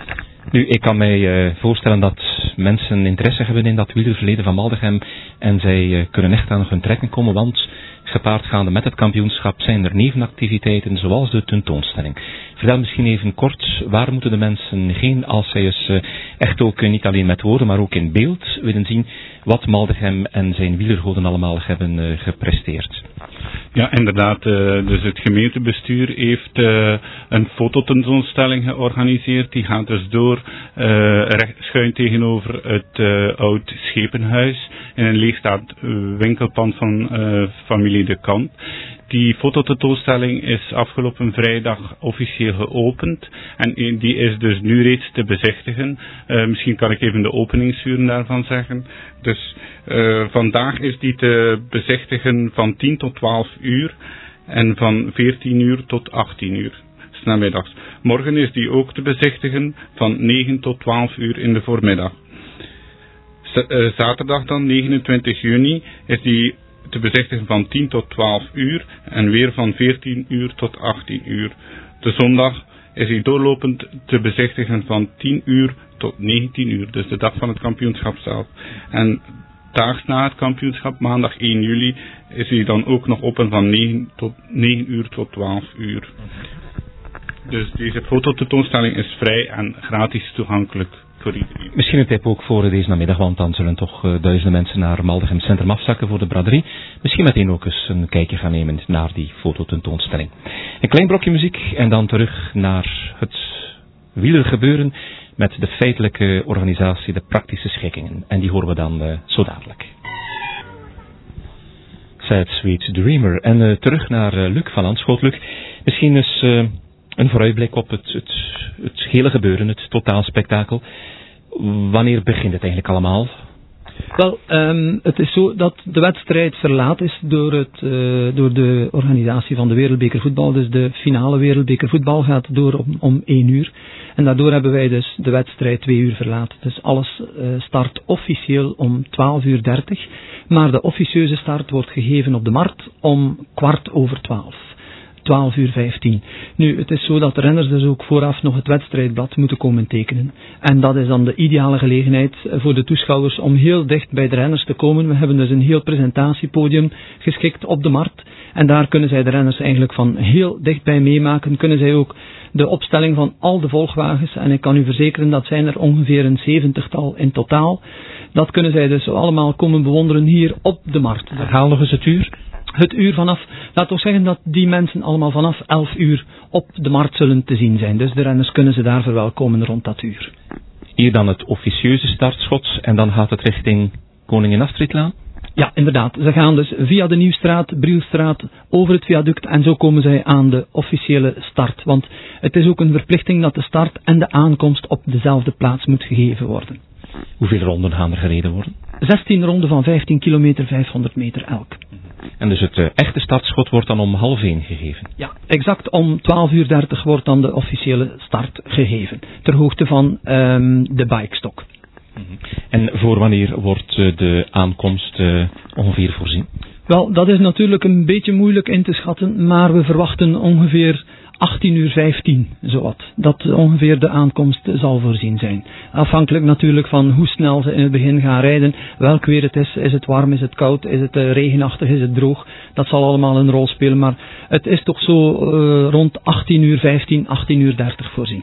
Nu, ik kan mij uh, voorstellen dat mensen interesse hebben in dat wielerverleden van Maldegem. En zij uh, kunnen echt aan hun trekken komen, want gepaardgaande met het kampioenschap zijn er nevenactiviteiten zoals de tentoonstelling. Vertel misschien even kort, waar moeten de mensen heen als zij dus uh, echt ook uh, niet alleen met woorden, maar ook in beeld willen zien wat Maldegem en zijn wielergoden allemaal hebben uh, gepresteerd. Ja, inderdaad. Uh, dus het gemeentebestuur heeft uh, een fototentoonstelling georganiseerd. Die gaat dus door uh, recht, schuin tegenover het uh, oud schepenhuis in een leegstaand uh, winkelpand van uh, familie De Kant. Die fototentoonstelling is afgelopen vrijdag officieel geopend en die is dus nu reeds te bezichtigen. Uh, misschien kan ik even de openingsuren daarvan zeggen. Dus uh, vandaag is die te bezichtigen van tien tot twaalf uur en van veertien uur tot achttien uur. 's namiddags. Morgen is die ook te bezichtigen van negen tot twaalf uur in de voormiddag. Z- uh, zaterdag dan, negenentwintig juni, is die te bezichtigen van tien tot twaalf uur en weer van veertien uur tot achttien uur. De zondag is hij doorlopend te bezichtigen van tien uur tot negentien uur, dus de dag van het kampioenschap zelf. En daags na het kampioenschap, maandag één juli, is hij dan ook nog open van negen, tot negen uur tot twaalf uur. Dus deze fototentoonstelling is vrij en gratis toegankelijk voor iedereen. Misschien een tip ook voor deze namiddag, want dan zullen toch uh, duizenden mensen naar Maldegem Centrum afzakken voor de braderie. Misschien meteen ook eens een kijkje gaan nemen naar die fototentoonstelling. Een klein blokje muziek en dan terug naar het wielergebeuren met de feitelijke organisatie, de praktische schikkingen. En die horen we dan uh, zo dadelijk. Sad Sweet Dreamer. En uh, terug naar uh, Luc van Anschoot. Luc, misschien eens uh, een vooruitblik op het, het, het hele gebeuren, het totaalspektakel. Wanneer begint het eigenlijk allemaal? Wel, um, het is zo dat de wedstrijd verlaat is door, het, uh, door de organisatie van de Wereldbeker Voetbal. Dus de finale Wereldbeker Voetbal gaat door om, om één uur. En daardoor hebben wij dus de wedstrijd twee uur verlaten. Dus alles uh, start officieel om twaalf uur dertig. Maar de officieuze start wordt gegeven op de markt om kwart over twaalf. twaalf uur vijftien. Nu, het is zo dat de renners dus ook vooraf nog het wedstrijdblad moeten komen tekenen. En dat is dan de ideale gelegenheid voor de toeschouwers om heel dicht bij de renners te komen. We hebben dus een heel presentatiepodium geschikt op de markt. En daar kunnen zij de renners eigenlijk van heel dichtbij meemaken. Kunnen zij ook de opstelling van al de volgwagens, en ik kan u verzekeren dat zijn er ongeveer een zeventigtal in totaal. Dat kunnen zij dus allemaal komen bewonderen hier op de markt. Herhaal nog eens het uur. Het uur vanaf, laat toch zeggen dat die mensen allemaal vanaf elf uur op de markt zullen te zien zijn. Dus de renners kunnen ze daar verwelkomen rond dat uur. Hier dan het officieuze startschot en dan gaat het richting Koningin Astridlaan? Ja, inderdaad. Ze gaan dus via de Nieuwstraat, Brielstraat, over het viaduct en zo komen zij aan de officiële start. Want het is ook een verplichting dat de start en de aankomst op dezelfde plaats moet gegeven worden. Hoeveel ronden gaan er gereden worden? zestien ronden van vijftien kilometer, vijfhonderd meter elk. En dus het uh, echte startschot wordt dan om half één gegeven? Ja, exact om twaalf uur dertig wordt dan de officiële start gegeven. Ter hoogte van um, de bikestok. Mm-hmm. En voor wanneer wordt uh, de aankomst uh, ongeveer voorzien? Wel, dat is natuurlijk een beetje moeilijk in te schatten, maar we verwachten ongeveer achttien uur vijftien, zowat. Dat ongeveer de aankomst zal voorzien zijn. Afhankelijk natuurlijk van hoe snel ze in het begin gaan rijden, welk weer het is, is het warm, is het koud, is het uh, regenachtig, is het droog. Dat zal allemaal een rol spelen, maar het is toch zo uh, rond achttien uur vijftien, achttien uur dertig voorzien.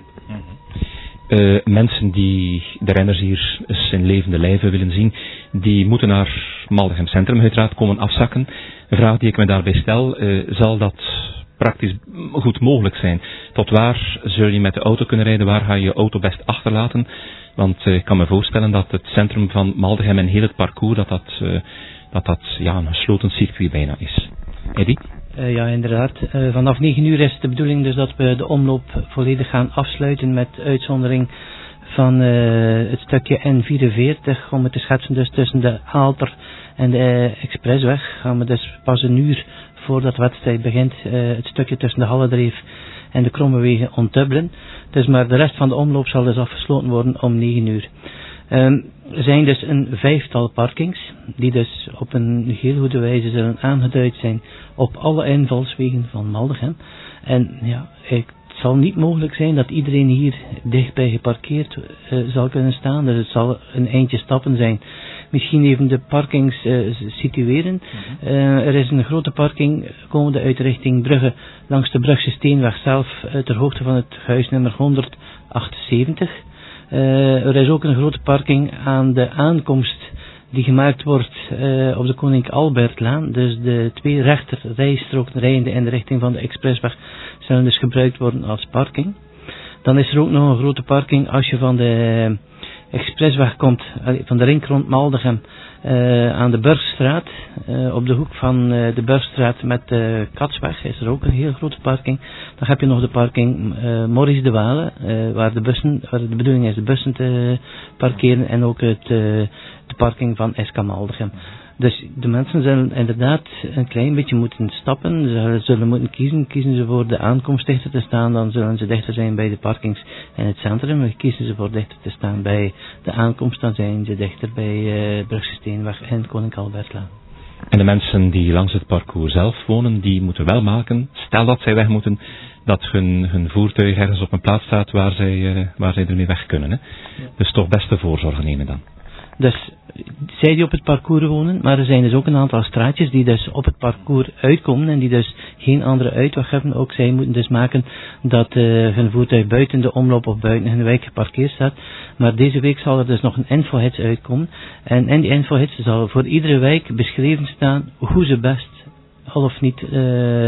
Uh, mensen die de renners hier eens in levende lijven willen zien, die moeten naar Maldegem Centrum uiteraard komen afzakken. Een vraag die ik me daarbij stel, uh, zal dat praktisch goed mogelijk zijn? Tot waar zul je met de auto kunnen rijden? Waar ga je je auto best achterlaten? Want uh, ik kan me voorstellen dat het centrum van Maldegem en heel het parcours, dat dat, uh, dat, dat ja, een gesloten circuit bijna is. Eddy? Uh, ja, inderdaad. Uh, vanaf negen uur is het de bedoeling dus dat we de omloop volledig gaan afsluiten met uitzondering van uh, het stukje N vierenveertig, om het te schetsen dus tussen de Aalter en de uh, Expressweg. Gaan we dus pas een uur voordat de wedstrijd begint uh, het stukje tussen de Halledreef en de Krommewegen ontdubbelen. Dus maar de rest van de omloop zal dus afgesloten worden om negen uur. Um, er zijn dus een vijftal parkings die dus op een heel goede wijze zullen aangeduid zijn op alle invalswegen van Maldegem. En ja, het zal niet mogelijk zijn dat iedereen hier dichtbij geparkeerd uh, zal kunnen staan. Dus het zal een eindje stappen zijn. Misschien even de parkings uh, situeren. Uh, er is een grote parking komende uit richting Brugge langs de Brugse Steenweg zelf uh, ter hoogte van het huisnummer honderdachtenzeventig. Uh, er is ook een grote parking aan de aankomst die gemaakt wordt uh, op de Koning Albertlaan. Dus de twee rechter rijstroken rijden in de richting van de Expressweg zullen dus gebruikt worden als parking. Dan is er ook nog een grote parking als je van de Expressweg komt, van de ring rond Maldegem, uh, aan de Burgstraat. Uh, op de hoek van uh, de Burgstraat met de Katsweg is er ook een heel grote parking. Dan heb je nog de parking uh, Maurice de Waal, uh, waar de bussen, waar de bedoeling is de bussen te parkeren, en ook het, uh, de parking van S K Maldegem. Dus de mensen zullen inderdaad een klein beetje moeten stappen. Ze zullen moeten kiezen. Kiezen ze voor de aankomst dichter te staan, dan zullen ze dichter zijn bij de parkings in het centrum. Kiezen ze voor dichter te staan bij de aankomst, dan zijn ze dichter bij uh, Brugse Steenweg en Koning Albertlaan. En de mensen die langs het parcours zelf wonen, die moeten wel maken, stel dat zij weg moeten, dat hun, hun voertuig ergens op een plaats staat waar zij, uh, waar zij ermee weg kunnen. Hè? Ja. Dus toch beste voorzorgen nemen dan. Dus zij die op het parcours wonen, maar er zijn dus ook een aantal straatjes die dus op het parcours uitkomen en die dus geen andere uitweg hebben. Ook zij moeten dus maken dat uh, hun voertuig buiten de omloop of buiten hun wijk geparkeerd staat. Maar deze week zal er dus nog een infohits uitkomen. En in die infohits zal voor iedere wijk beschreven staan hoe ze best al of niet uh,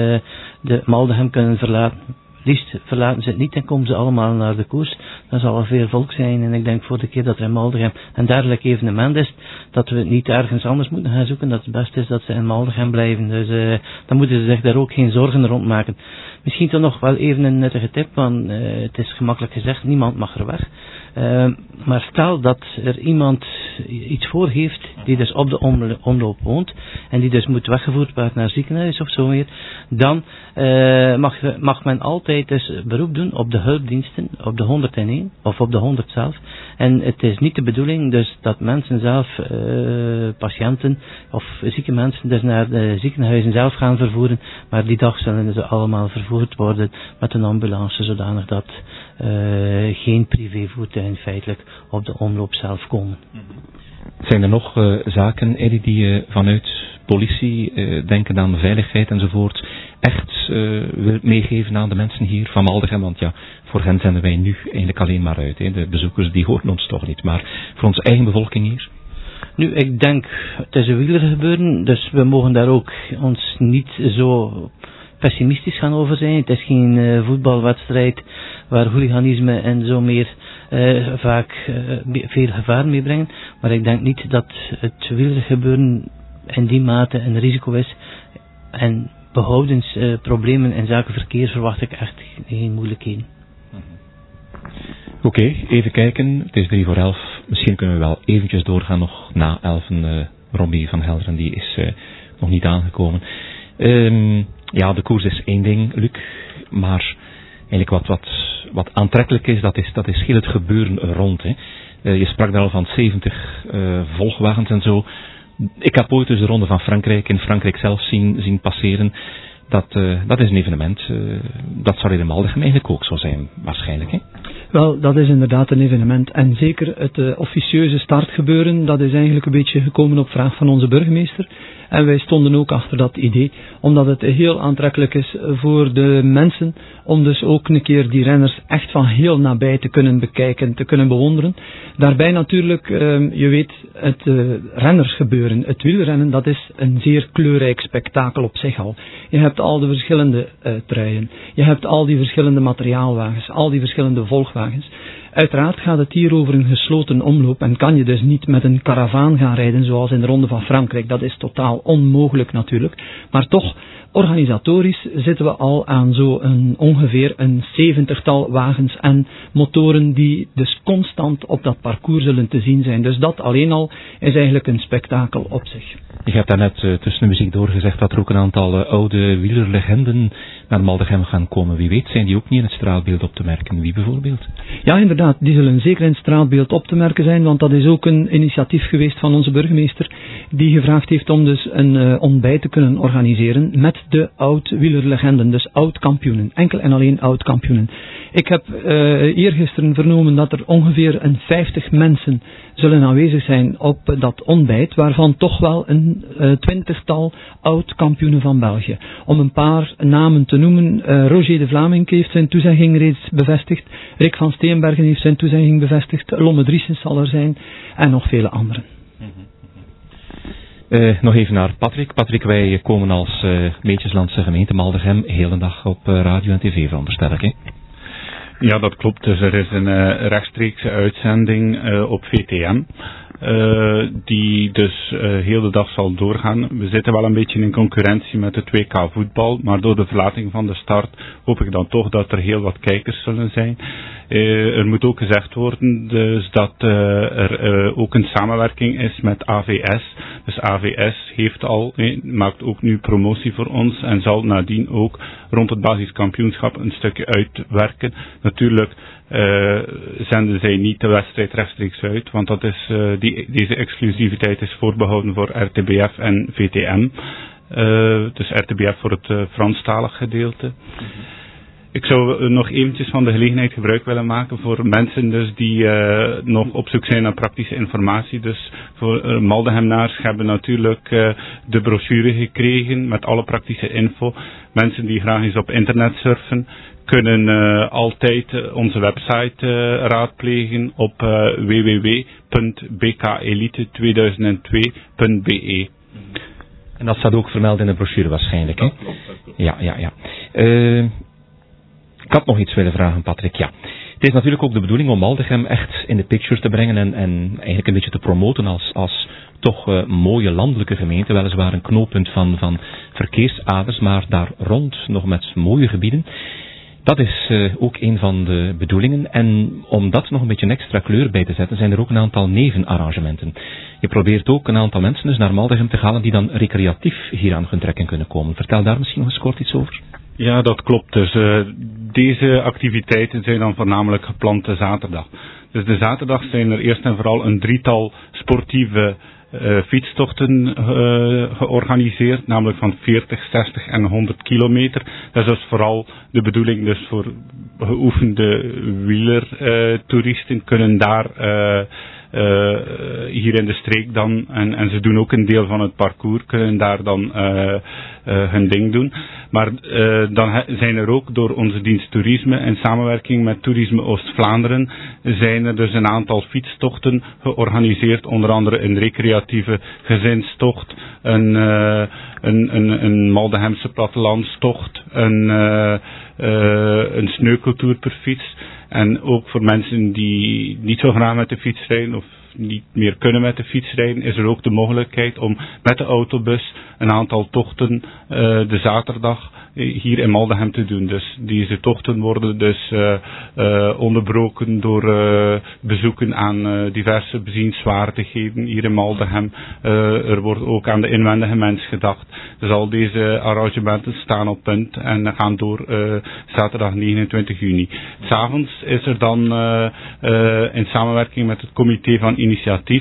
de Maldegem kunnen verlaten. Liefst verlaten ze het niet en komen ze allemaal naar de koers. Dan zal er veel volk zijn. En ik denk voor de keer dat er in Maldegem een dergelijk evenement is, dat we het niet ergens anders moeten gaan zoeken. Dat het best is dat ze in Maldegem blijven. Dus uh, dan moeten ze zich daar ook geen zorgen rond maken. Misschien toch nog wel even een nuttige tip, want uh, het is gemakkelijk gezegd, niemand mag er weg. Uh, maar stel dat er iemand iets voor heeft die dus op de omloop woont en die dus moet weggevoerd worden naar het ziekenhuis of zo weer, dan uh, mag, mag men altijd dus beroep doen op de hulpdiensten, op de honderdéén of op de honderd zelf. En het is niet de bedoeling dus dat mensen zelf, uh, patiënten of zieke mensen dus naar de ziekenhuizen zelf gaan vervoeren, maar die dag zullen ze allemaal vervoerd worden met een ambulance, zodanig dat uh, geen privévoertuigen feitelijk op de omloop zelf komen. Zijn er nog uh, zaken, Eddy, die uh, vanuit politie, uh, denken aan veiligheid enzovoort, echt uh, wil meegeven aan de mensen hier van Maldegem? Want ja, voor hen zenden wij nu eigenlijk alleen maar uit. Hè. De bezoekers die horen ons toch niet. Maar voor onze eigen bevolking hier? Nu, ik denk, het is een wielergebeuren, dus we mogen daar ook ons niet zo pessimistisch gaan over zijn. Het is geen uh, voetbalwedstrijd waar hooliganisme en zo meer uh, vaak uh, veel gevaar meebrengen. Maar ik denk niet dat het wielergebeuren in die mate een risico is. En behoudens uh, problemen in zaken verkeer verwacht ik echt geen moeilijkheden. Oké, okay, even kijken. Het is drie voor elf. Misschien kunnen we wel eventjes doorgaan nog na elfen. Uh, Robbie van Helderen, die is uh, nog niet aangekomen. Um, ja, de koers is één ding, Luc. Maar eigenlijk wat, wat wat aantrekkelijk is, dat is, dat is heel het gebeuren er rond. Hè. Uh, je sprak daar al van zeventig uh, volgwagens en zo. Ik heb ooit dus de Ronde van Frankrijk in Frankrijk zelf zien, zien passeren. Dat, uh, dat is een evenement. Uh, dat zal in Maldegem eigenlijk ook zo zijn, waarschijnlijk. Hè? Wel, dat is inderdaad een evenement. En zeker het uh, officieuze startgebeuren, dat is eigenlijk een beetje gekomen op vraag van onze burgemeester. En wij stonden ook achter dat idee, omdat het heel aantrekkelijk is voor de mensen om dus ook een keer die renners echt van heel nabij te kunnen bekijken, te kunnen bewonderen. Daarbij natuurlijk, uh, je weet, het uh, rennersgebeuren, het wielrennen, dat is een zeer kleurrijk spektakel op zich al. Je hebt al de verschillende uh, truien, je hebt al die verschillende materiaalwagens, al die verschillende volgwagens. Uiteraard gaat het hier over een gesloten omloop en kan je dus niet met een karavaan gaan rijden zoals in de Ronde van Frankrijk. Dat is totaal onmogelijk natuurlijk. Maar toch, organisatorisch zitten we al aan zo'n ongeveer een zeventigtal wagens en motoren die dus constant op dat parcours zullen te zien zijn. Dus dat alleen al is eigenlijk een spektakel op zich. Je hebt daarnet uh, tussen de muziek doorgezegd dat er ook een aantal uh, oude wielerlegenden naar Maldegem gaan komen. Wie weet zijn die ook niet in het straatbeeld op te merken. Wie bijvoorbeeld? Ja, inderdaad. Die zullen zeker in het straatbeeld op te merken zijn, want dat is ook een initiatief geweest van onze burgemeester, die gevraagd heeft om dus een uh, ontbijt te kunnen organiseren met de oud-wielerlegenden, dus oud-kampioenen. Enkel en alleen oud-kampioenen. Ik heb uh, eergisteren vernomen dat er ongeveer een vijftig mensen zullen aanwezig zijn op dat ontbijt, waarvan toch wel een uh, twintigtal oud-kampioenen van België. Om een paar namen te noemen, uh, Roger de Vlaming heeft zijn toezegging reeds bevestigd, Rick van Steenbergen heeft zijn toezegging bevestigd, Lomme Driessens zal er zijn en nog vele anderen. Uh, nog even naar Patrick. Patrick, wij komen als uh, Meetjeslandse gemeente Maldegem heel de dag op uh, radio en tv veronderstel ik, hè? Ja, dat klopt. Dus er is een uh, rechtstreekse uitzending uh, op V T M. Uh, die dus uh, heel de dag zal doorgaan. We zitten wel een beetje in concurrentie met het W K voetbal, maar door de verlating van de start hoop ik dan toch dat er heel wat kijkers zullen zijn. Uh, er moet ook gezegd worden dus dat uh, er uh, ook een samenwerking is met A V S. Dus A V S heeft al, eh, maakt ook nu promotie voor ons en zal nadien ook rond het basiskampioenschap een stukje uitwerken. Natuurlijk Uh, zenden zij niet de wedstrijd rechtstreeks uit, want dat is, uh, die, deze exclusiviteit is voorbehouden voor R T B F en V T M. Uh, dus R T B F voor het uh, Franstalig gedeelte. Mm-hmm. Ik zou uh, nog eventjes van de gelegenheid gebruik willen maken voor mensen dus die uh, nog op zoek zijn naar praktische informatie. Dus voor uh, Maldegem-naars hebben natuurlijk uh, de brochure gekregen met alle praktische info. Mensen die graag eens op internet surfen, kunnen uh, altijd uh, onze website uh, raadplegen op uh, w w w punt b k elite tweeduizend twee punt b e. En dat staat ook vermeld in de brochure waarschijnlijk, hè? Dat klopt, dat klopt. Ja, ja, ja. Uh, ik had nog iets willen vragen, Patrick. Ja. Het is natuurlijk ook de bedoeling om Maldegem echt in de picture te brengen en, en eigenlijk een beetje te promoten als, als toch uh, mooie landelijke gemeente, weliswaar een knooppunt van, van verkeersaders, maar daar rond nog met mooie gebieden. Dat is uh, ook een van de bedoelingen. En om dat nog een beetje een extra kleur bij te zetten, zijn er ook een aantal nevenarrangementen. Je probeert ook een aantal mensen dus naar Maldegem te halen die dan recreatief hier aan hun trekken kunnen komen. Vertel daar misschien nog eens kort iets over. Ja, dat klopt. Dus uh, deze activiteiten zijn dan voornamelijk gepland de zaterdag. Dus de zaterdag zijn er eerst en vooral een drietal sportieve Uh, fietstochten uh, georganiseerd, namelijk van veertig, zestig en honderd kilometer. Dat is dus vooral de bedoeling dus voor geoefende wielertoeristen uh, kunnen daar uh, uh, hier in de streek dan, en, en ze doen ook een deel van het parcours, kunnen daar dan uh, uh, hun ding doen. Maar uh, dan he, zijn er ook door onze dienst toerisme in samenwerking met Toerisme Oost-Vlaanderen zijn er dus een aantal fietstochten georganiseerd, onder andere een recreatieve gezinstocht, een, uh, een, een, een Maldehemse plattelandstocht, een, uh, uh, een sneukeltour per fiets. En ook voor mensen die niet zo graag met de fiets rijden of niet meer kunnen met de fiets rijden, is er ook de mogelijkheid om met de autobus een aantal tochten uh, de zaterdag hier in Maldegem te doen. Dus deze tochten worden dus uh, uh, onderbroken door uh, bezoeken aan uh, diverse bezienswaardigheden hier in Maldegem. Uh, er wordt ook aan de inwendige mens gedacht. Dus al deze arrangementen staan op punt en gaan door uh, zaterdag negenentwintig juni. 's Avonds is er dan uh, uh, in samenwerking met het comité van initiatief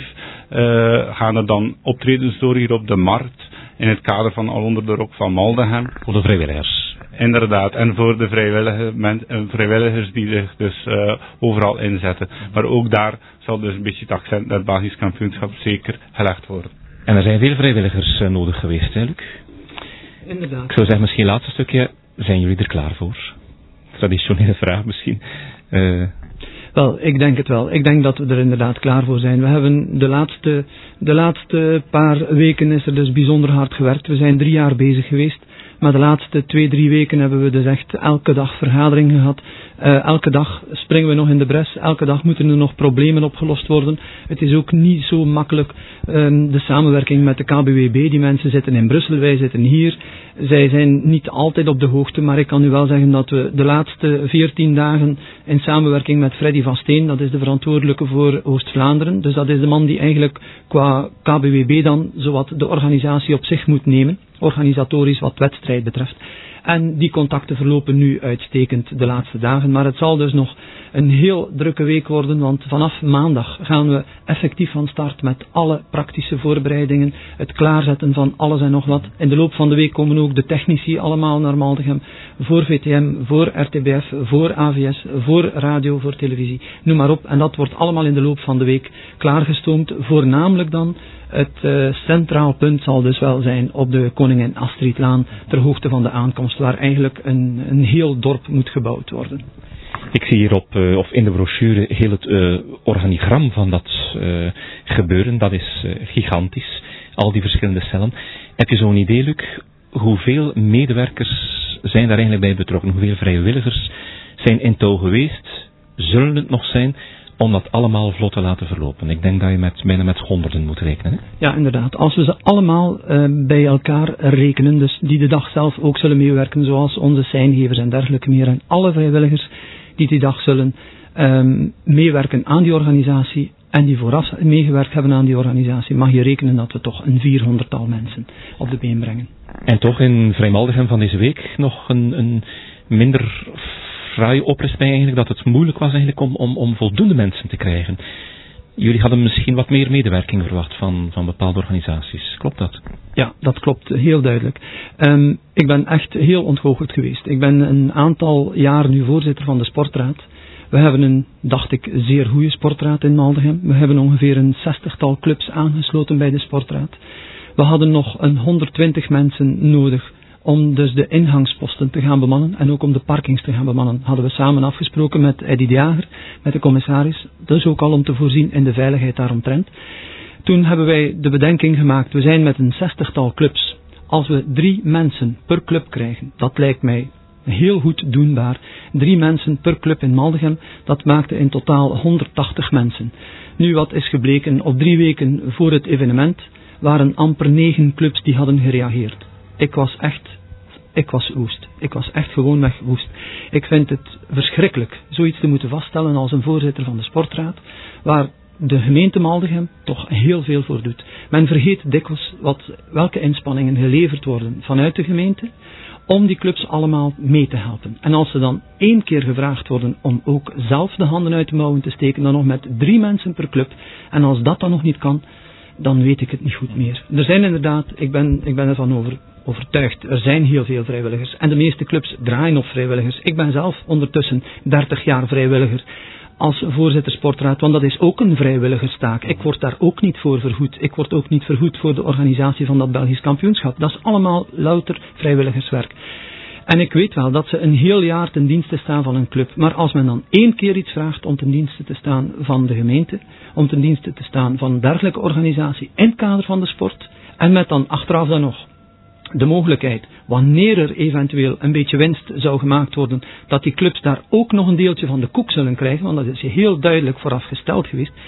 uh, gaan er dan optredens door hier op de markt in het kader van Al onder de Rok van Maldegem. Voor de vrijwilligers. Inderdaad, en voor de vrijwillige men, vrijwilligers die zich dus uh, overal inzetten. Maar ook daar zal dus een beetje het accent naar het Belgisch kampioenschap zeker gelegd worden. En er zijn veel vrijwilligers uh, nodig geweest, hè, Luc? Inderdaad. Ik zou zeggen, misschien laatste stukje, zijn jullie er klaar voor? Traditionele vraag misschien. Uh, Wel, ik denk het wel. Ik denk dat we er inderdaad klaar voor zijn. We hebben de laatste, de laatste paar weken is er dus bijzonder hard gewerkt. We zijn drie jaar bezig geweest. Maar de laatste twee, drie weken hebben we dus echt elke dag vergaderingen gehad. Uh, elke dag springen we nog in de bres. Elke dag moeten er nog problemen opgelost worden. Het is ook niet zo makkelijk um, de samenwerking met de K B W B. Die mensen zitten in Brussel, wij zitten hier. Zij zijn niet altijd op de hoogte, maar ik kan u wel zeggen dat we de laatste veertien dagen in samenwerking met Freddy van Steen, dat is de verantwoordelijke voor Oost-Vlaanderen. Dus dat is de man die eigenlijk qua K B W B dan zowat de organisatie op zich moet nemen. Organisatorisch wat wedstrijd betreft. En die contacten verlopen nu uitstekend de laatste dagen. Maar het zal dus nog een heel drukke week worden, want vanaf maandag gaan we effectief van start met alle praktische voorbereidingen. Het klaarzetten van alles en nog wat. In de loop van de week komen ook de technici allemaal naar Maldegem. Voor V T M, voor R T B F, voor A V S, voor radio, voor televisie. Noem maar op. En dat wordt allemaal in de loop van de week klaargestoomd. Voornamelijk dan het uh, centraal punt zal dus wel zijn op de Koningin Astridlaan, ter hoogte van de aankomst, waar eigenlijk een, een heel dorp moet gebouwd worden. Ik zie hier op, uh, of in de brochure heel het uh, organigram van dat uh, gebeuren. Dat is uh, gigantisch. Al die verschillende cellen. Heb je zo'n idee, Luc? Hoeveel medewerkers zijn daar eigenlijk bij betrokken? Hoeveel vrijwilligers zijn in touw geweest? Zullen het nog zijn? Om dat allemaal vlot te laten verlopen. Ik denk dat je met, bijna met honderden moet rekenen. Hè? Ja, inderdaad. Als we ze allemaal uh, bij elkaar rekenen, dus die de dag zelf ook zullen meewerken, zoals onze seingevers en dergelijke meer, en alle vrijwilligers die die dag zullen um, meewerken aan die organisatie en die vooraf meegewerkt hebben aan die organisatie, mag je rekenen dat we toch een vierhonderdtal mensen op de been brengen. En toch in Vrijmaldegem van deze week nog een, een minder fraai oprisping eigenlijk, dat het moeilijk was eigenlijk om, om, om voldoende mensen te krijgen. Jullie hadden misschien wat meer medewerking verwacht van, van bepaalde organisaties. Klopt dat? Ja, dat klopt. Heel duidelijk. Um, ik ben echt heel ontgoocheld geweest. Ik ben een aantal jaar nu voorzitter van de sportraad. We hebben een, dacht ik, zeer goede sportraad in Maldegem. We hebben ongeveer een zestigtal clubs aangesloten bij de sportraad. We hadden nog een honderdtwintig mensen nodig om dus de ingangsposten te gaan bemannen en ook om de parkings te gaan bemannen. Hadden we samen afgesproken met Eddy de Jager, met de commissaris, dus ook al om te voorzien in de veiligheid daaromtrent. Toen hebben wij de bedenking gemaakt, we zijn met een zestigtal clubs. Als we drie mensen per club krijgen, dat lijkt mij heel goed doenbaar. Drie mensen per club in Maldegem, dat maakte in totaal honderdtachtig mensen. Nu, wat is gebleken, op drie weken voor het evenement waren amper negen clubs die hadden gereageerd. Ik was echt, ik was woest. Ik was echt gewoonweg woest. Ik vind het verschrikkelijk zoiets te moeten vaststellen als een voorzitter van de sportraad, waar de gemeente Maldegem toch heel veel voor doet. Men vergeet dikwijls wat, welke inspanningen geleverd worden vanuit de gemeente om die clubs allemaal mee te helpen. En als ze dan één keer gevraagd worden om ook zelf de handen uit de mouwen te steken, dan nog met drie mensen per club, en als dat dan nog niet kan, dan weet ik het niet goed meer. Er zijn inderdaad, ik ben, ik ben ervan over, overtuigd, er zijn heel veel vrijwilligers. En de meeste clubs draaien op vrijwilligers. Ik ben zelf ondertussen dertig jaar vrijwilliger als voorzitter sportraad, want dat is ook een vrijwilligerstaak. Ik word daar ook niet voor vergoed. Ik word ook niet vergoed voor de organisatie van dat Belgisch kampioenschap. Dat is allemaal louter vrijwilligerswerk. En ik weet wel dat ze een heel jaar ten dienste staan van een club. Maar als men dan één keer iets vraagt om ten dienste te staan van de gemeente, om ten dienste te staan van een dergelijke organisatie in het kader van de sport, en met dan achteraf dan nog de mogelijkheid, wanneer er eventueel een beetje winst zou gemaakt worden, dat die clubs daar ook nog een deeltje van de koek zullen krijgen, want dat is heel duidelijk vooraf gesteld geweest,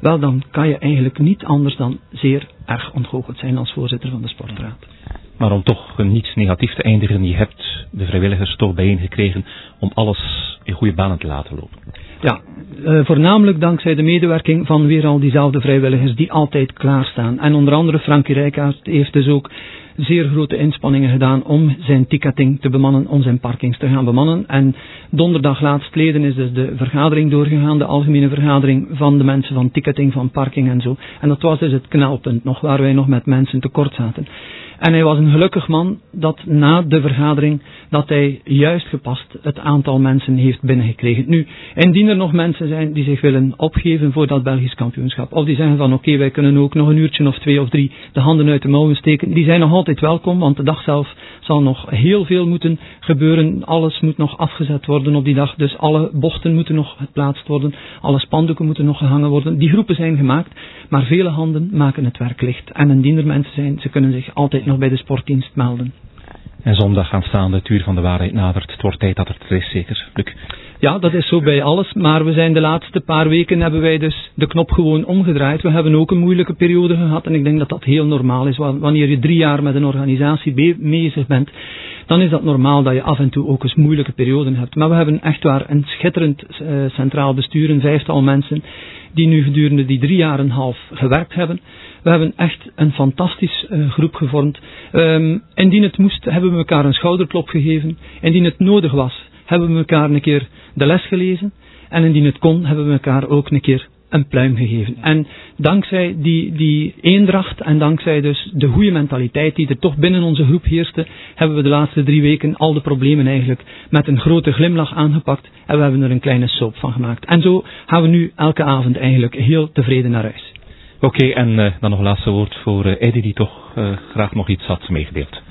wel dan kan je eigenlijk niet anders dan zeer erg ontgoocheld zijn als voorzitter van de sportraad. Maar om toch niets negatief te eindigen, je hebt de vrijwilligers toch bijeengekregen om alles in goede banen te laten lopen. Ja, uh, voornamelijk dankzij de medewerking van weer al diezelfde vrijwilligers die altijd klaarstaan. En onder andere Frankie Rijkaard heeft dus ook zeer grote inspanningen gedaan om zijn ticketing te bemannen, om zijn parkings te gaan bemannen. En donderdag laatstleden is dus de vergadering doorgegaan, de algemene vergadering van de mensen van ticketing, van parking en zo. En dat was dus het knelpunt nog, waar wij nog met mensen tekort zaten. En hij was een gelukkig man dat na de vergadering, dat hij juist gepast het aantal mensen heeft binnengekregen. Nu, indien er nog mensen zijn die zich willen opgeven voor dat Belgisch kampioenschap, of die zeggen van oké, okay, wij kunnen ook nog een uurtje of twee of drie de handen uit de mouwen steken, die zijn nog altijd welkom, want de dag zelf zal nog heel veel moeten gebeuren. Alles moet nog afgezet worden op die dag, dus alle bochten moeten nog geplaatst worden, alle spandoeken moeten nog gehangen worden. Die groepen zijn gemaakt, maar vele handen maken het werk licht. En indien er mensen zijn, ze kunnen zich altijd nog bij de sportdienst melden. En zondag aanstaande het uur van de waarheid nadert. Het wordt tijd dat het er is, zeker, Luc? Ja, dat is zo bij alles, maar we zijn de laatste paar weken hebben wij dus de knop gewoon omgedraaid. We hebben ook een moeilijke periode gehad en ik denk dat dat heel normaal is. Wanneer je drie jaar met een organisatie be- bezig bent, dan is dat normaal dat je af en toe ook eens moeilijke perioden hebt. Maar we hebben echt waar een schitterend uh, centraal bestuur, een vijftal mensen, die nu gedurende die drie jaar en een half gewerkt hebben. We hebben echt een fantastisch uh, groep gevormd. Um, indien het moest, hebben we elkaar een schouderklop gegeven. Indien het nodig was, hebben we elkaar een keer de les gelezen. En indien het kon, hebben we elkaar ook een keer een pluim gegeven. En dankzij die, die eendracht en dankzij dus de goede mentaliteit die er toch binnen onze groep heerste, hebben we de laatste drie weken al de problemen eigenlijk met een grote glimlach aangepakt. En we hebben er een kleine soap van gemaakt. En zo gaan we nu elke avond eigenlijk heel tevreden naar huis. Oké, okay, en uh, dan nog een laatste woord voor uh, Eddie, die toch uh, graag nog iets had meegedeeld.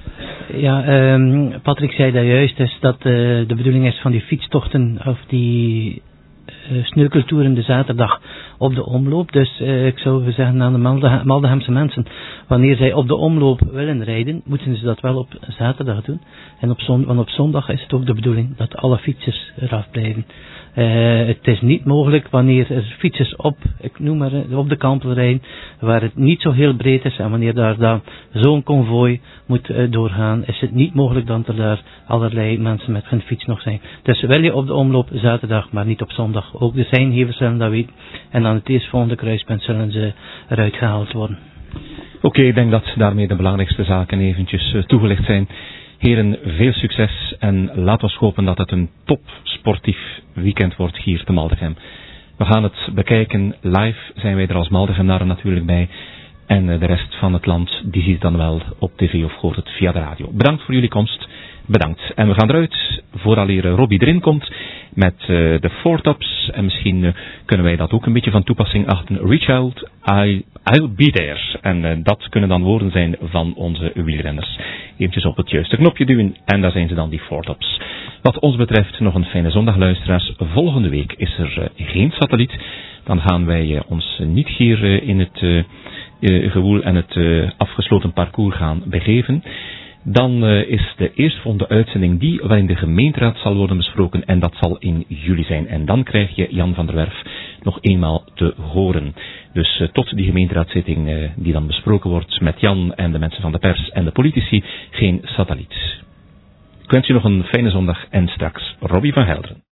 Ja, um, Patrick zei daar juist dus dat uh, de bedoeling is van die fietstochten of die uh, sneukeltoeren de zaterdag op de omloop. Dus uh, ik zou zeggen aan de Malde- Maldenhamse mensen, wanneer zij op de omloop willen rijden, moeten ze dat wel op zaterdag doen. En op zon- want op zondag is het ook de bedoeling dat alle fietsers eraf blijven. Uh, het is niet mogelijk wanneer er fietsers op, ik noem maar, op de kampel rijden, waar het niet zo heel breed is en wanneer daar dan zo'n konvooi moet uh, doorgaan, is het niet mogelijk dat er daar allerlei mensen met hun fiets nog zijn. Dus wil je op de omloop zaterdag, maar niet op zondag. Ook de seinhevers zullen dat weten en aan het eerstvolgende kruispunt zullen ze eruit gehaald worden. Oké, okay, ik denk dat daarmee de belangrijkste zaken eventjes uh, toegelicht zijn. Heren, veel succes en laten we hopen dat het een top sportief weekend wordt hier te Maldegem. We gaan het bekijken live, zijn wij er als Maldegemnaren natuurlijk bij. En de rest van het land, die ziet het dan wel op tv of hoort het via de radio. Bedankt voor jullie komst, bedankt. En we gaan eruit, vooraleer Robbie erin komt, met uh, de Four Tops. En misschien uh, kunnen wij dat ook een beetje van toepassing achten. Reach out, I, I'll be there. En uh, dat kunnen dan woorden zijn van onze wielrenners. Eventjes op het juiste knopje duwen en daar zijn ze dan, die Four Tops. Wat ons betreft nog een fijne zondag, luisteraars. Volgende week is er uh, geen satelliet. Dan gaan wij uh, ons niet hier uh, in het uh, uh, gewoel en het uh, afgesloten parcours gaan begeven. Dan uh, is de eerstvolgende uitzending die waarin de gemeenteraad zal worden besproken en dat zal in juli zijn. En dan krijg je Jan van der Werf nog eenmaal te horen. Dus uh, tot die gemeenteraadszitting uh, die dan besproken wordt met Jan en de mensen van de pers en de politici, geen satelliet. Ik wens je nog een fijne zondag en straks Robbie van Helderen.